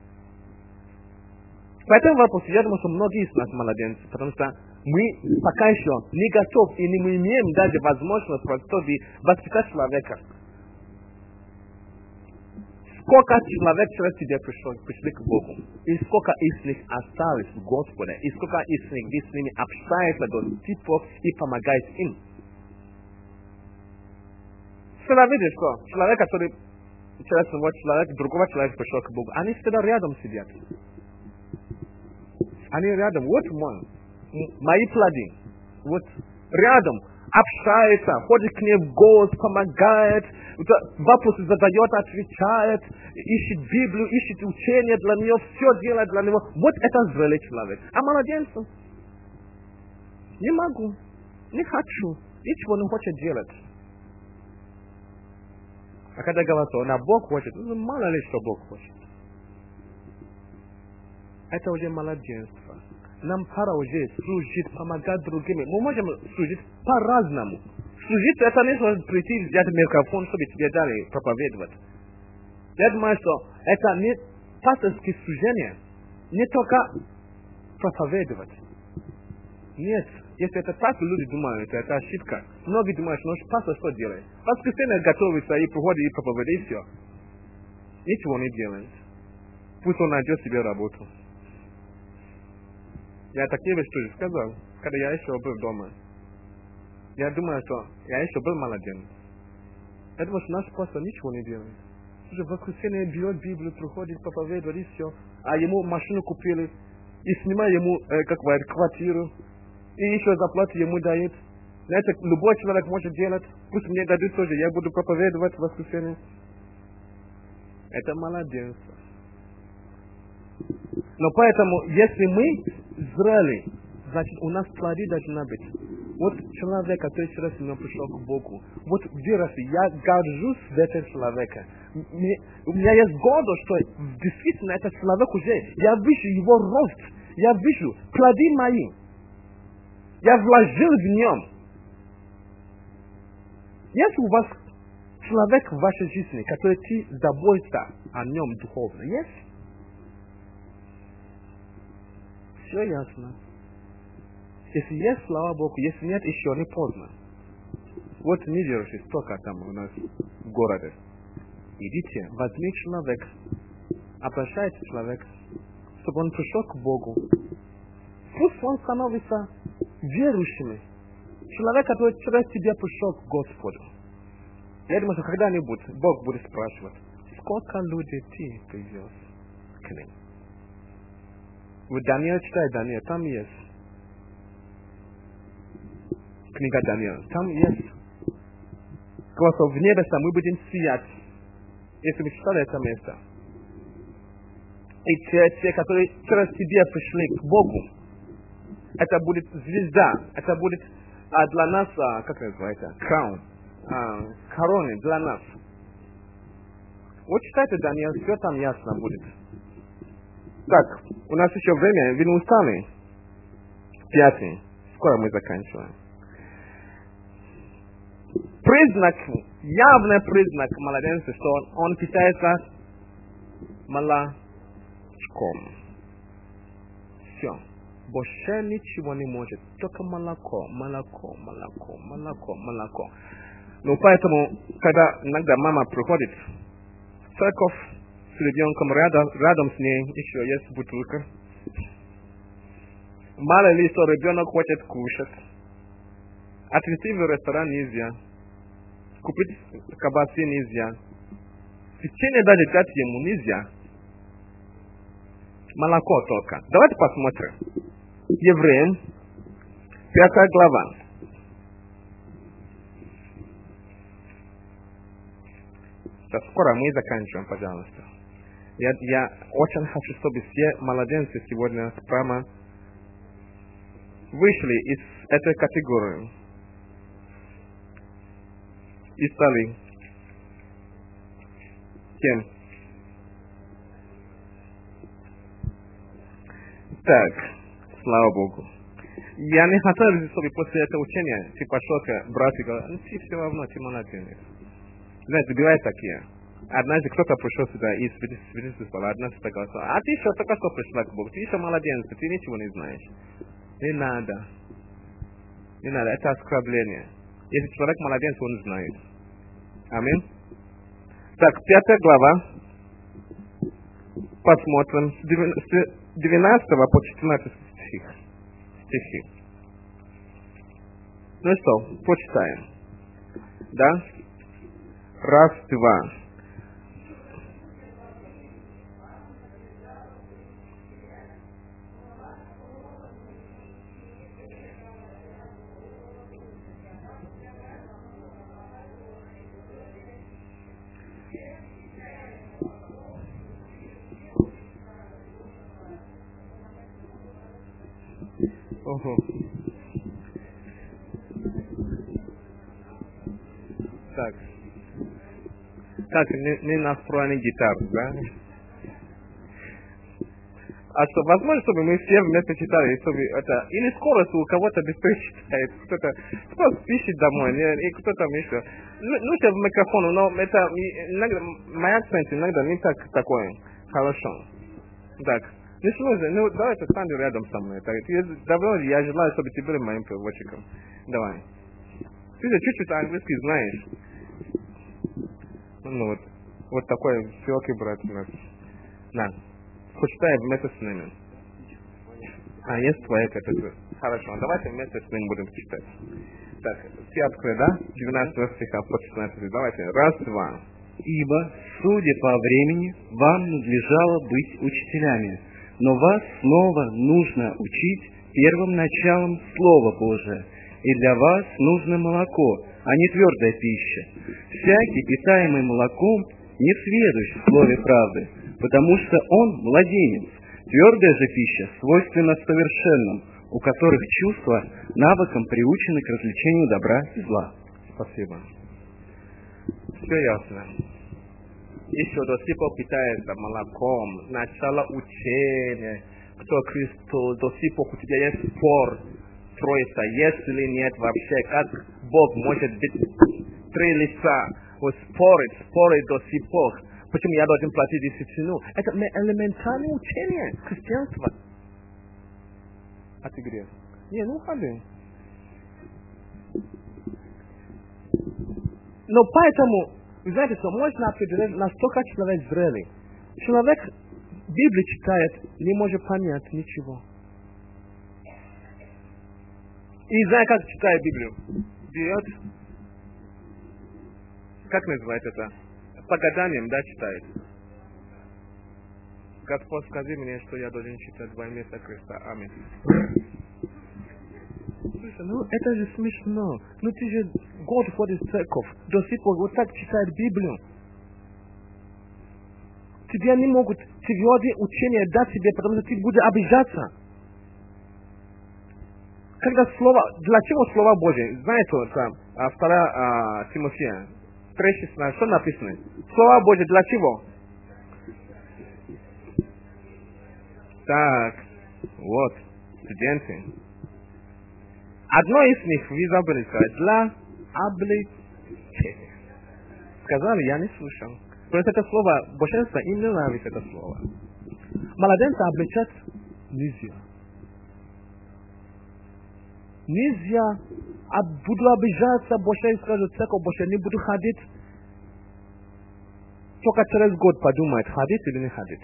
По этому вопросу, я думаю, что многие из нас младенцы, потому что мы пока еще не готовы и не имеем даже возможность воспитать человека. Сколько человек через тебя пришли к Богу, и сколько из них остались в Господе, и сколько из них вы с ними общаетесь до тех пор и помогаете им. Всегда видишь, что человек, который через другого человека пришел к Богу, они всегда рядом сидят. Они рядом, вот мои плоды, вот рядом, общается, ходит к ним в голос, помогает, вопросы задает, отвечает, ищет Библию, ищет учение для нее, все делает для него. Вот это зрелый человек. А младенцы? Не могу, не хочу, ничего не хочет делать. А когда говорят, что Бог хочет, мало ли что Бог хочет. Это уже младенство. Нам пора уже служить, помогать другим. Мы можем служить по-разному. Служить это не значит прийти, взять микрофон, чтобы тебе дали проповедовать. Я думаю, что это не пасторское служение, не только проповедовать. Нет, если это так, люди думают, это ошибка. Многие думают, что пастор что делает? В воскресенье готовится и приходит и проповедует, и все. Ничего не делает. Пусть он найдет себе работу. Я такие вещи тоже сказал, когда я еще был дома. Я думаю, что я еще был младенец. Я думаю, что наш пастор ничего не делает. Уже в воскресенье берет Библию, приходит, проповедует, и все. А ему машину купили, и снимает ему, квартиру, и еще зарплату ему дают. Знаете, любой человек может делать. Пусть мне дадут тоже, я буду проповедовать в воскресенье. Это младенство. Но поэтому, если мы зрели, значит, у нас плоды должны быть. Вот человек, который через меня пришел к Богу. Вот вырос, я горжусь этим человеком. У меня есть гордость, что действительно этот человек уже, я вижу его рост, я вижу плоды мои. Я вложил в нем. Есть у вас человек в вашей жизни, который ты заботишься о нем духовно? Есть? Все ясно. Если есть, слава Богу, если нет, еще не поздно. Вот неверующий, столько там у нас в городе. Идите, возьми человека, обращайте человека, чтобы он пришел к Богу. Пусть он становится верующим. Человек, который через тебя пришел к Господу. Я думаю, что когда-нибудь Бог будет спрашивать, сколько людей ты привез к ним. Вот Даниил читай, Даниил, там есть. Книга Даниила, там есть. Просто в небеса мы будем сиять, если вы читали это место. И те, которые через тебя пришли к Богу, это будет звезда, это будет для нас, как называется, краун, короны для нас. Вот читайте, Даниил, все там ясно будет. Так, у нас еще время, вы не устали? 5. Скоро мы заканчиваем. Признак, явный признак младенца, что он питается молоком. Все. Больше ничего не может. Только молоко. Ну, поэтому, когда иногда мама приходит в церковь с ребенком, рядом с ней еще есть бутылка. Мало ли, что ребенок хочет кушать. Отвезти в ресторан нельзя. Купить колбасы нельзя. Печенье даже дать ему нельзя. Молоко только. Давайте посмотрим. Евреям, 5 глава. Скоро мы заканчиваем, пожалуйста. Я очень хочу, чтобы все младенцы сегодня прямо вышли из этой категории и стали кем? Так, слава Богу. Я не хотел, чтобы после этого учения ты пошел к брату и говорил, ты все равно, ты молодец. Знаете, бывает такие. Однажды кто-то пришел сюда и свидетельствовал, однажды сказал, а ты еще только что пришла к Богу, ты еще младенец, ты ничего не знаешь. Не надо. Не надо, это оскорбление. Если человек молодец, он знает. Аминь. Так, 5 глава. Посмотрим. С 12 по 14 стихи. Ну что, почитаем. Да? 1, 2. Ого. Так. Так, не настроенный гитар, да? А что, возможно, чтобы мы все вместе читали, чтобы это... Или скорость у кого-то быстрее читает, кто-то пишет домой, и кто-то еще. Ну, в микрофон, но это... Иногда, мой акцент иногда не так такой. Хорошо. Так. Не сложно, ну, давайте стань рядом со мной. Так, давно я желаю, чтобы ты был моим переводчиком. Давай. Ты же чуть-чуть английский знаешь. Ну, вот такой широкий брат у нас. На. Почитай вместе с ними. Есть твоя категория. Хорошо, давайте вместе с ними будем читать. Так, ты открой, да? 12 стиха по 16. Давайте. 1, 2. Ибо, судя по времени, вам надлежало быть учителями, но вас снова нужно учить первым началом Слова Божия, и для вас нужно молоко, а не твердая пища. Всякий, питаемый молоком, не сведущ в слове правды, потому что он младенец. Твердая же пища свойственна совершенным, у которых чувства навыком приучены к развлечению добра и зла. Спасибо. Все ясно. Еще до сих пор питается молоком. Начало учения. Кто Христос? До сих пор у тебя есть спор. Троица, есть или нет вообще? Как Бог может быть 3 лица? Вот спорить до сих пор. Почему я должен платить десятину? Это элементарное учение христианства. А ты где? Не, ну ходи. Но поэтому, вы знаете, что можно определить, насколько человек зрелый. Человек Библию читает, не может понять ничего. И знает, как читает Библию. Берет, как называется это? По гаданиям, да, читает. Господь, скажи мне, что я должен читать во имя Христа. Аминь. Слушай, ну это же смешно. Ну ты же God входит в церковь. До сих пор вот так читает Библию. Тебе не могут твердые учения дать тебе, потому что ты будешь обижаться. Когда слово, для чего Слово Божие? Знаете, там, 2 Тимофея 3:16, что написано? Слово Божие для чего? Так, вот, студенты. Одно из них, вы забыли сказать, для обличения. Сказали, я не слышал. Просто это слово, большинство им не нравится это слово. Младенца обличать нельзя. Нельзя. Буду обижаться, больше скажу, церковь больше не буду ходить. Только через год подумает, ходить или не ходить.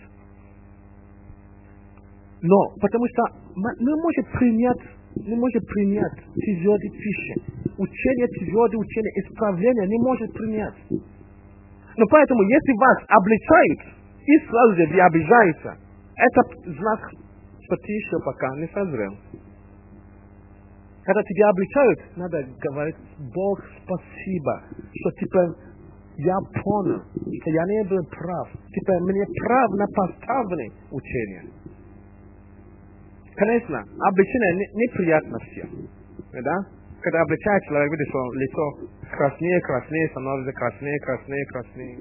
Но, потому что мы можем принять твердые пищи. Учение, твердые учения, исправление не может принять. Но поэтому, если вас обличают, и сразу же вы обижаете, это знак, что ты еще пока не созрел. Когда тебя обличают, надо говорить, Бог, спасибо, что типа я понял, что я не был прав. Типа мне правильно поставлены учения. Конечно, обличение неприятно всем. Да? Когда обличает человек, видишь, что лицо краснее, становится краснее.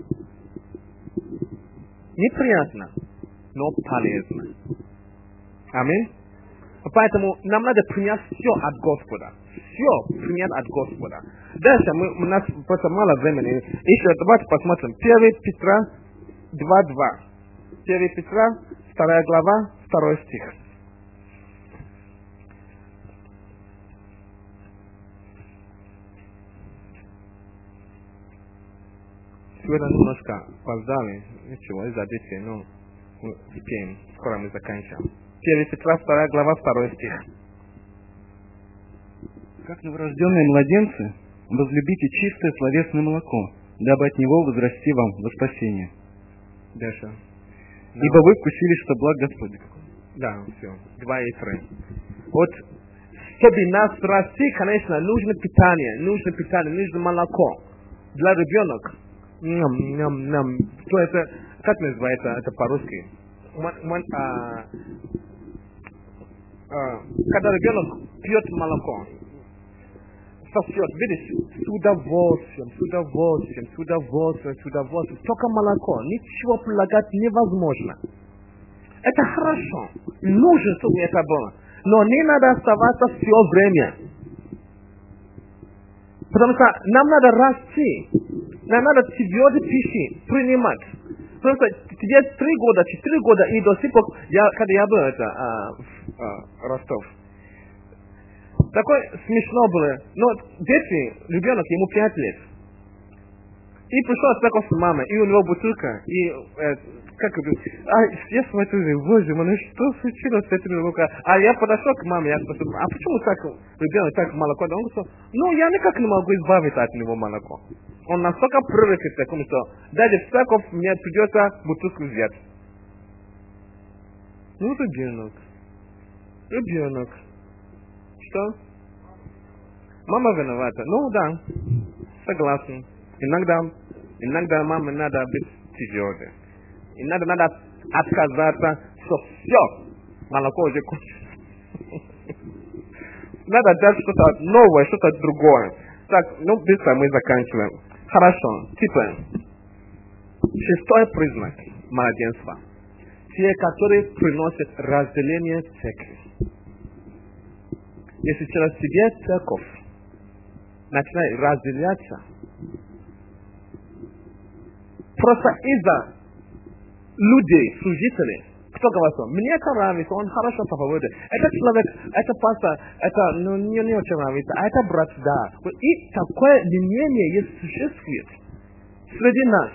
Неприятно, но полезно. Аминь. Поэтому нам надо принять все от Господа. Все принять от Господа. Дальше у нас просто мало времени. Еще давайте посмотрим. 1 Петра 2:2. 1 Петра, 2 глава, 2 стих. Сегодня немножко опоздали. Ничего, из-за детей, но мы успеем. Скоро мы заканчиваем. 1 Петра, 2 глава, 2 стих. Как новорожденные младенцы, возлюбите чистое словесное молоко, дабы от него возрасти вам во спасение. Дальше. Ибо вы вкусили, что благ Господь. Да, все. 2 и 3. Вот, чтобы нас расти, конечно, нужно питание, нужно молоко. Для ребенка. Что это? Как называется это по-русски? Когда ребенок пьет молоко, сосет, видишь, с удовольствием. Только молоко, ничего прилагать невозможно. Это хорошо, нужно, чтобы это было. Но не надо оставаться все время. Потому что нам надо расти, нам надо твердые пищи принимать. Потому что тебе 3 года, 4 года, и до сих пор, когда я был в Ростов, такое смешно было. Но дети, ребенок, ему 5 лет. И пришел в церковь с мамой, и у него бутылка, и я смотрю, боже мой, ну что случилось с этим ребенком? А я подошел к маме, я спросил, а почему так ребенок так молоко? Он сказал, ну я никак не могу избавиться от него молоко. Он настолько привык к такому, что даже в церковь мне придется бутылку взять. Ну, ребенок. Что? Мама виновата. Ну да, согласен. Иногда маме надо быть твердой. Иногда надо отказаться, что все, молоко уже кончилось. Надо дать что-то новое, что-то другое. Так, быстро мы заканчиваем. Хорошо, типа, 6 признак младенства. Те, которые приносят разделение церкви. Если через тебя церковь начинает разделяться, просто из-за людей, служителей, кто говорит, мне это нравится, он хорошо проповедует. Это человек, это пастор, это не очень нравится, а это брат, да. И такое мнение существует среди нас,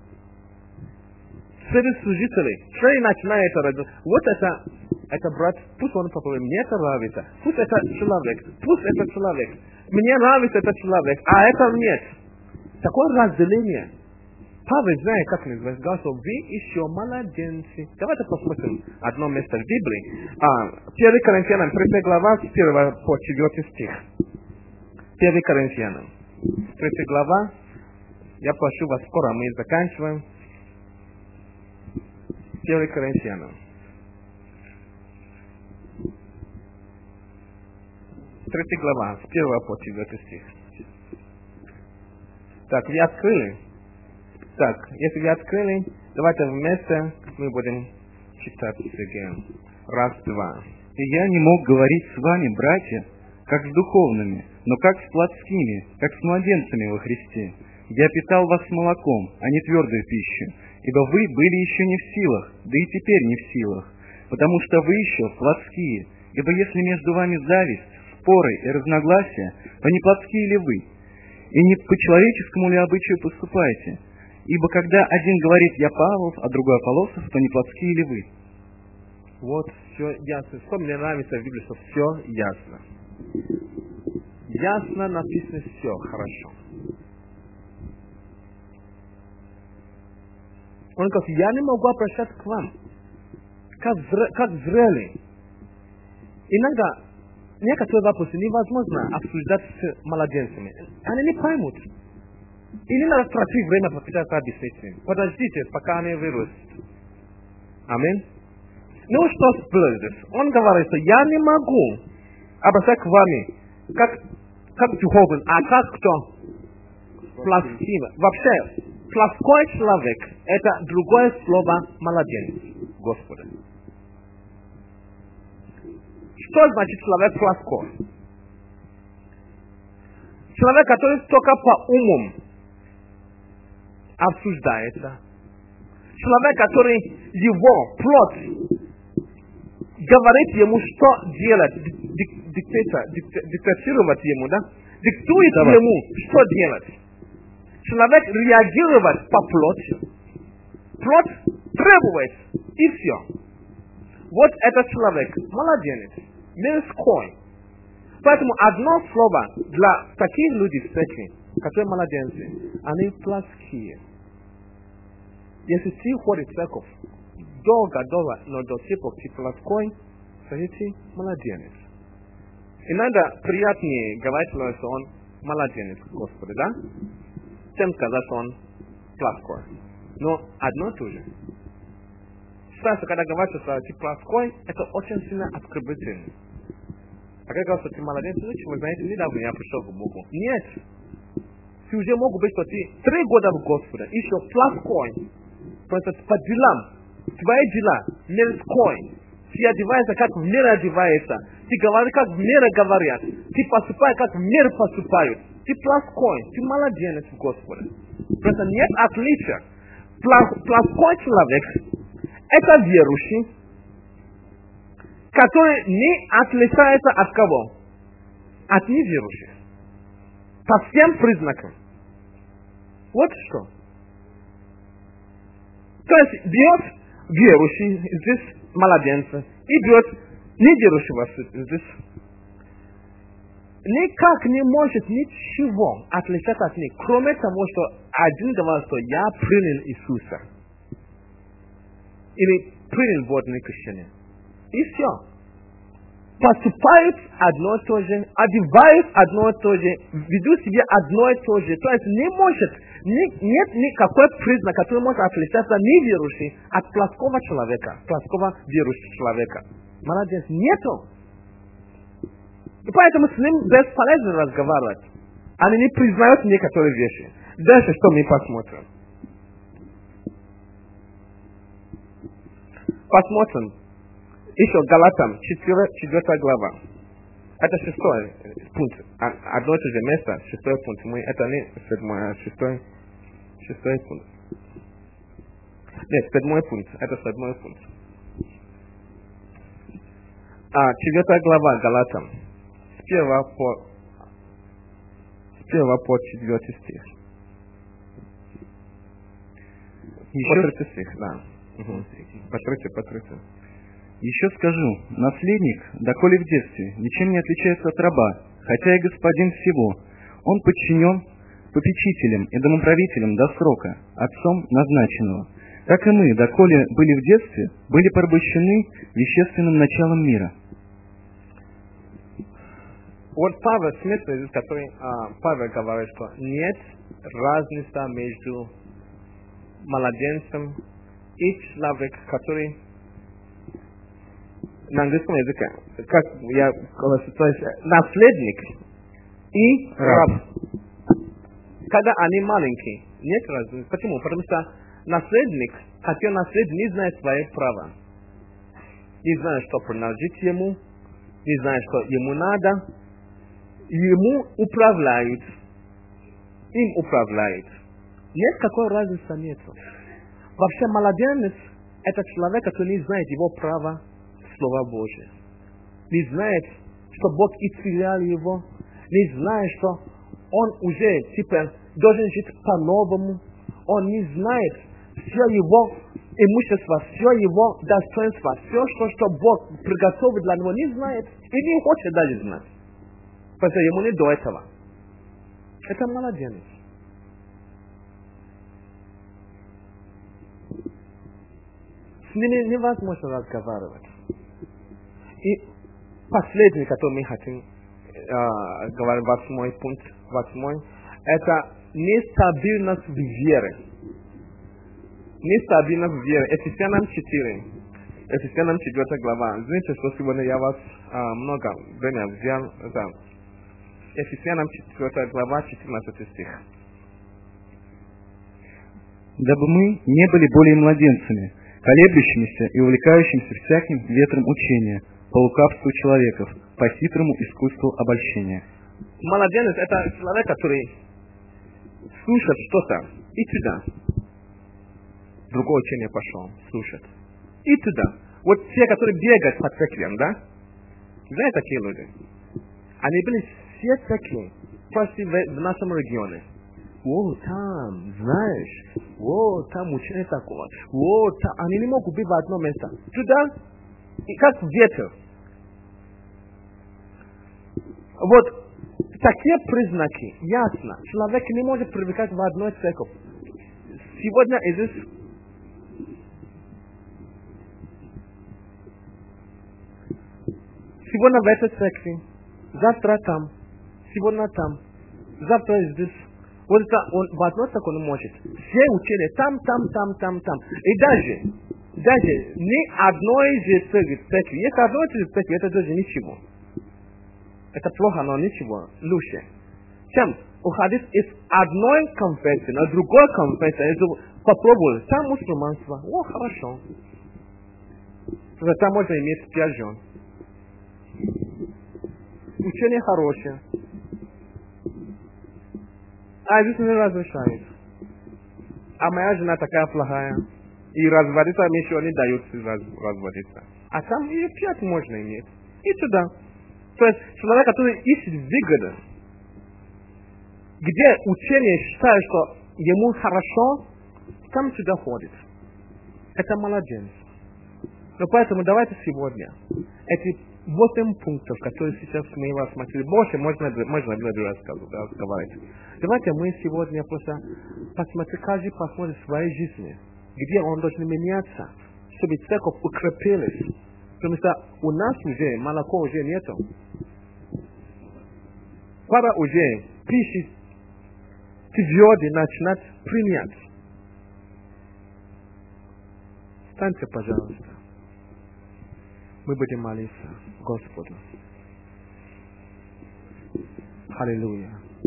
среди служителей. Человек начинает это, вот это брат, пусть он проповедует, мне это нравится, пусть это человек, мне нравится этот человек, а это нет. Такое разделение. Павел знает, как называется. Говорит, что вы еще младенцы. Давайте посмотрим одно место в Библии. 1 Коринфянам, 3 глава, с 1 по 4 стих. 1 Коринфянам, 3 глава. Я прошу вас, скоро мы заканчиваем. 1 Коринфянам. 3 глава, с 1 по 4 стих. Так, вы открыли? Так, если вы открыли, давайте вместе мы будем читать again. Раз, два. «И я не мог говорить с вами, братья, как с духовными, но как с плотскими, как с младенцами во Христе. Я питал вас молоком, а не твердую пищу, ибо вы были еще не в силах, да и теперь не в силах, потому что вы еще плотские. Ибо если между вами зависть, споры и разногласия, то не плотские ли вы? И не по человеческому ли обычаю поступаете? Ибо когда один говорит «я Павлов», а другой Аполлосов, то не плотские ли вы?» Вот все ясно. Что мне нравится в Библии, что все ясно. Ясно написано все хорошо. Он говорит, я не могу обращаться к вам, как зрелые. Иногда некоторые вопросы невозможно обсуждать с младенцами. Они не поймут. И не надо тратить время попытаться объяснить им. Подождите, пока они вырастут. Аминь. Ну что сплылось? Он говорит, что я не могу обращаться к вами, как духовный, а как кто? Плоский. Вообще, плоской человек – это другое слово младенец, Господа. Что значит человек плоской? Человек, который только по умам обсуждается. Человек, который его плоть говорит ему, что делать, диктатировать ему, да? Диктует ему, что делать. Человек реагирует по плоти. Плоть требует, и все. Вот этот человек, младенец, мирской. Поэтому одно слово для таких людей в церкви, которые младенцы, они плоские. Если ты ходишь в церковь, долго, но до тех пор ты плоской, скажите, младенец. Иногда приятнее говорить, что он младенец, Господи, да? Чем сказать, что он плоской. Но одно и то же. Кстати, когда говорят, что ты плоской, это очень сильно оскорбительно. А когда говорят, что ты младенец, вы знаете, недавно я пришел к Богу. Нет. Ты уже мог быть, что ты 3 года в Господе, еще плоской. Просто по делам, твои дела мирской. Ты одеваешься, как в мир одевается. Ты говоришь, как в мире говорят. Ты поступаешь, как в мир поступают. Ты плоской, ты младенец в Господе. Просто нет отличия. Плоской человек – это верующий, который не отличается от кого? От неверующих. По всем признакам. Вот что. То есть берет верующий здесь младенца и берет неверующего здесь. Никак не может ничего отличаться от них, кроме того, что один говорит, что я принял Иисуса. Или принял водное крещение. И все. Поступают одно и то же, одевают одно и то же, ведут себя одно и то же. То есть не может, нет никакой признак, который может отличаться неверующий от плоского человека, плоского верующего человека. Молодец, нету. И поэтому с ним бесполезно разговаривать. Они не признают некоторые вещи. Дальше что мы посмотрим? Посмотрим. Еще Галатам, 4 глава. Это 6 пункт. Одно и то же место, 6 пункт. Это не 7, 6 пункт. Нет, 7 пункт. Это 7 пункт. 4 глава Галатам. С 1 по 4 стих. По 30 стих, да. По 30. «Еще скажу, наследник, доколе в детстве, ничем не отличается от раба, хотя и господин всего. Он подчинен попечителем и домоправителем до срока, отцом назначенного. Так и мы, доколе были в детстве, были порабощены вещественным началом мира. Вот Павел, смысл здесь, который Павел говорит, что нет разницы между младенцем и человеком, который на английском языке, как я говорю, то есть наследник и раб. Когда они маленькие, нет разницы. Почему? Потому что наследник, хотя наследник не знает свои права. Не знает, что принадлежит ему, не знает, что ему надо. Ему управляют. Им управляют. Нет какой разницы нету. Вообще младенец – это человек, который не знает его права Слова Божие. Не знает, что Бог исцелял его. Не знает, что он уже теперь должен жить по-новому. Он не знает все его имущество, все его достоинство, все, что Бог приготовил для него, не знает и не хочет даже знать. Потому что ему не до этого. Это младенец. С ними невозможно разговаривать. И последний, который мы хотим говорить, 8 пункт, 8, это нестабильность в вере. Нестабильность в вере. Ефесянам 4. Ефесянам 4 глава. Знаете, что сегодня я вас много времени взял. Это Ефесянам 4 глава, 14 стих. Дабы мы не были более младенцами, колеблющимися и увлекающимися всяким ветром учения, по лукавству человеков, по хитрому искусству обольщения. Младенец – это человек, который слушает что-то и туда. Другое учение пошел, слушает. И туда. Вот те, которые бегают по церквям, да? Знаете такие люди? Они были все церкви, почти в нашем регионе. О, там, знаешь, о, там учение такое, о, там, они не могут быть в одно место. Туда, и как ветер. Вот такие признаки, ясно, человек не может привыкать в одной церковь. Сегодня здесь сегодня в этой церкви, завтра там, сегодня там, завтра здесь. Вот это он в одной церкви не может. Все учения там. И даже ни одной же церкви, если одной же церкви, это даже ничего. Это плохо, но ничего, лучше. Чем уходить из одной конфессии на другой конфессии, попробовать, там мусульманство, о, хорошо. Там можно иметь 5 жен. Учение хорошее. А здесь не разрешают. А моя жена такая плохая. И разводиться мне еще не дают разводиться. А там и 5 можно иметь. И туда. То есть человек, который ищет выгоду, где учение считает, что ему хорошо, там сюда ходит. Это младенец. Но поэтому давайте сегодня эти 8 пунктов, которые сейчас мы рассмотрели, больше можно разговаривать. Давайте мы сегодня просто посмотрим, каждый посмотрит в своей жизни, где он должен меняться, чтобы церковь укрепилась. Потому что у нас уже молоко уже нету. Пора уже пищи твердо начинать принять. Встаньте, пожалуйста. Мы будем молиться Господу. Аллилуйя.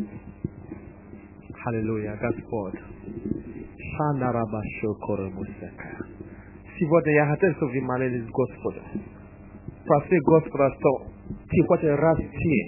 Аллилуйя, Господь. Сегодня я хотел, чтобы вы молились Господу. Проси Господа, что Ты хочешь расти